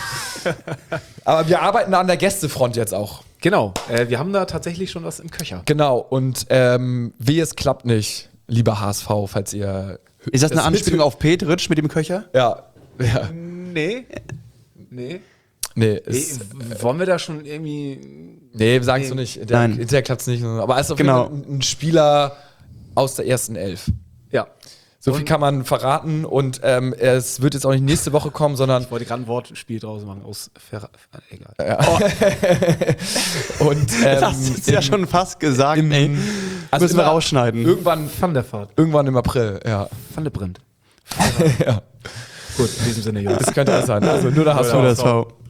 Aber wir arbeiten an der Gästefront jetzt auch. Genau, äh, wir haben da tatsächlich schon was im Köcher. Genau, und ähm, wie es klappt nicht, lieber H S V, falls ihr. Ist das eine Anspielung auf Petritsch mit dem Köcher? Ja. ja. Nee. Nee. Nee, nee es, wollen wir da schon irgendwie. nee, sagen nee. so nicht. Der, Nein. der klappt nicht. Aber es ist auf Genau. jeden Fall ein Spieler aus der ersten Elf. Ja. So viel Und- kann man verraten und ähm, es wird jetzt auch nicht nächste Woche kommen, sondern Ich wollte gerade ein Wortspiel draus machen aus Fer egal. und ähm, Das hast du ja im- schon fast gesagt, im- ey. also Müssen wir immer rausschneiden. Irgendwann, Van der Fahrt. irgendwann im April, ja. Van der Brennt. ja. Gut, in diesem Sinne, Jungs. Das könnte das sein. Also nur der H S V. Nur das V.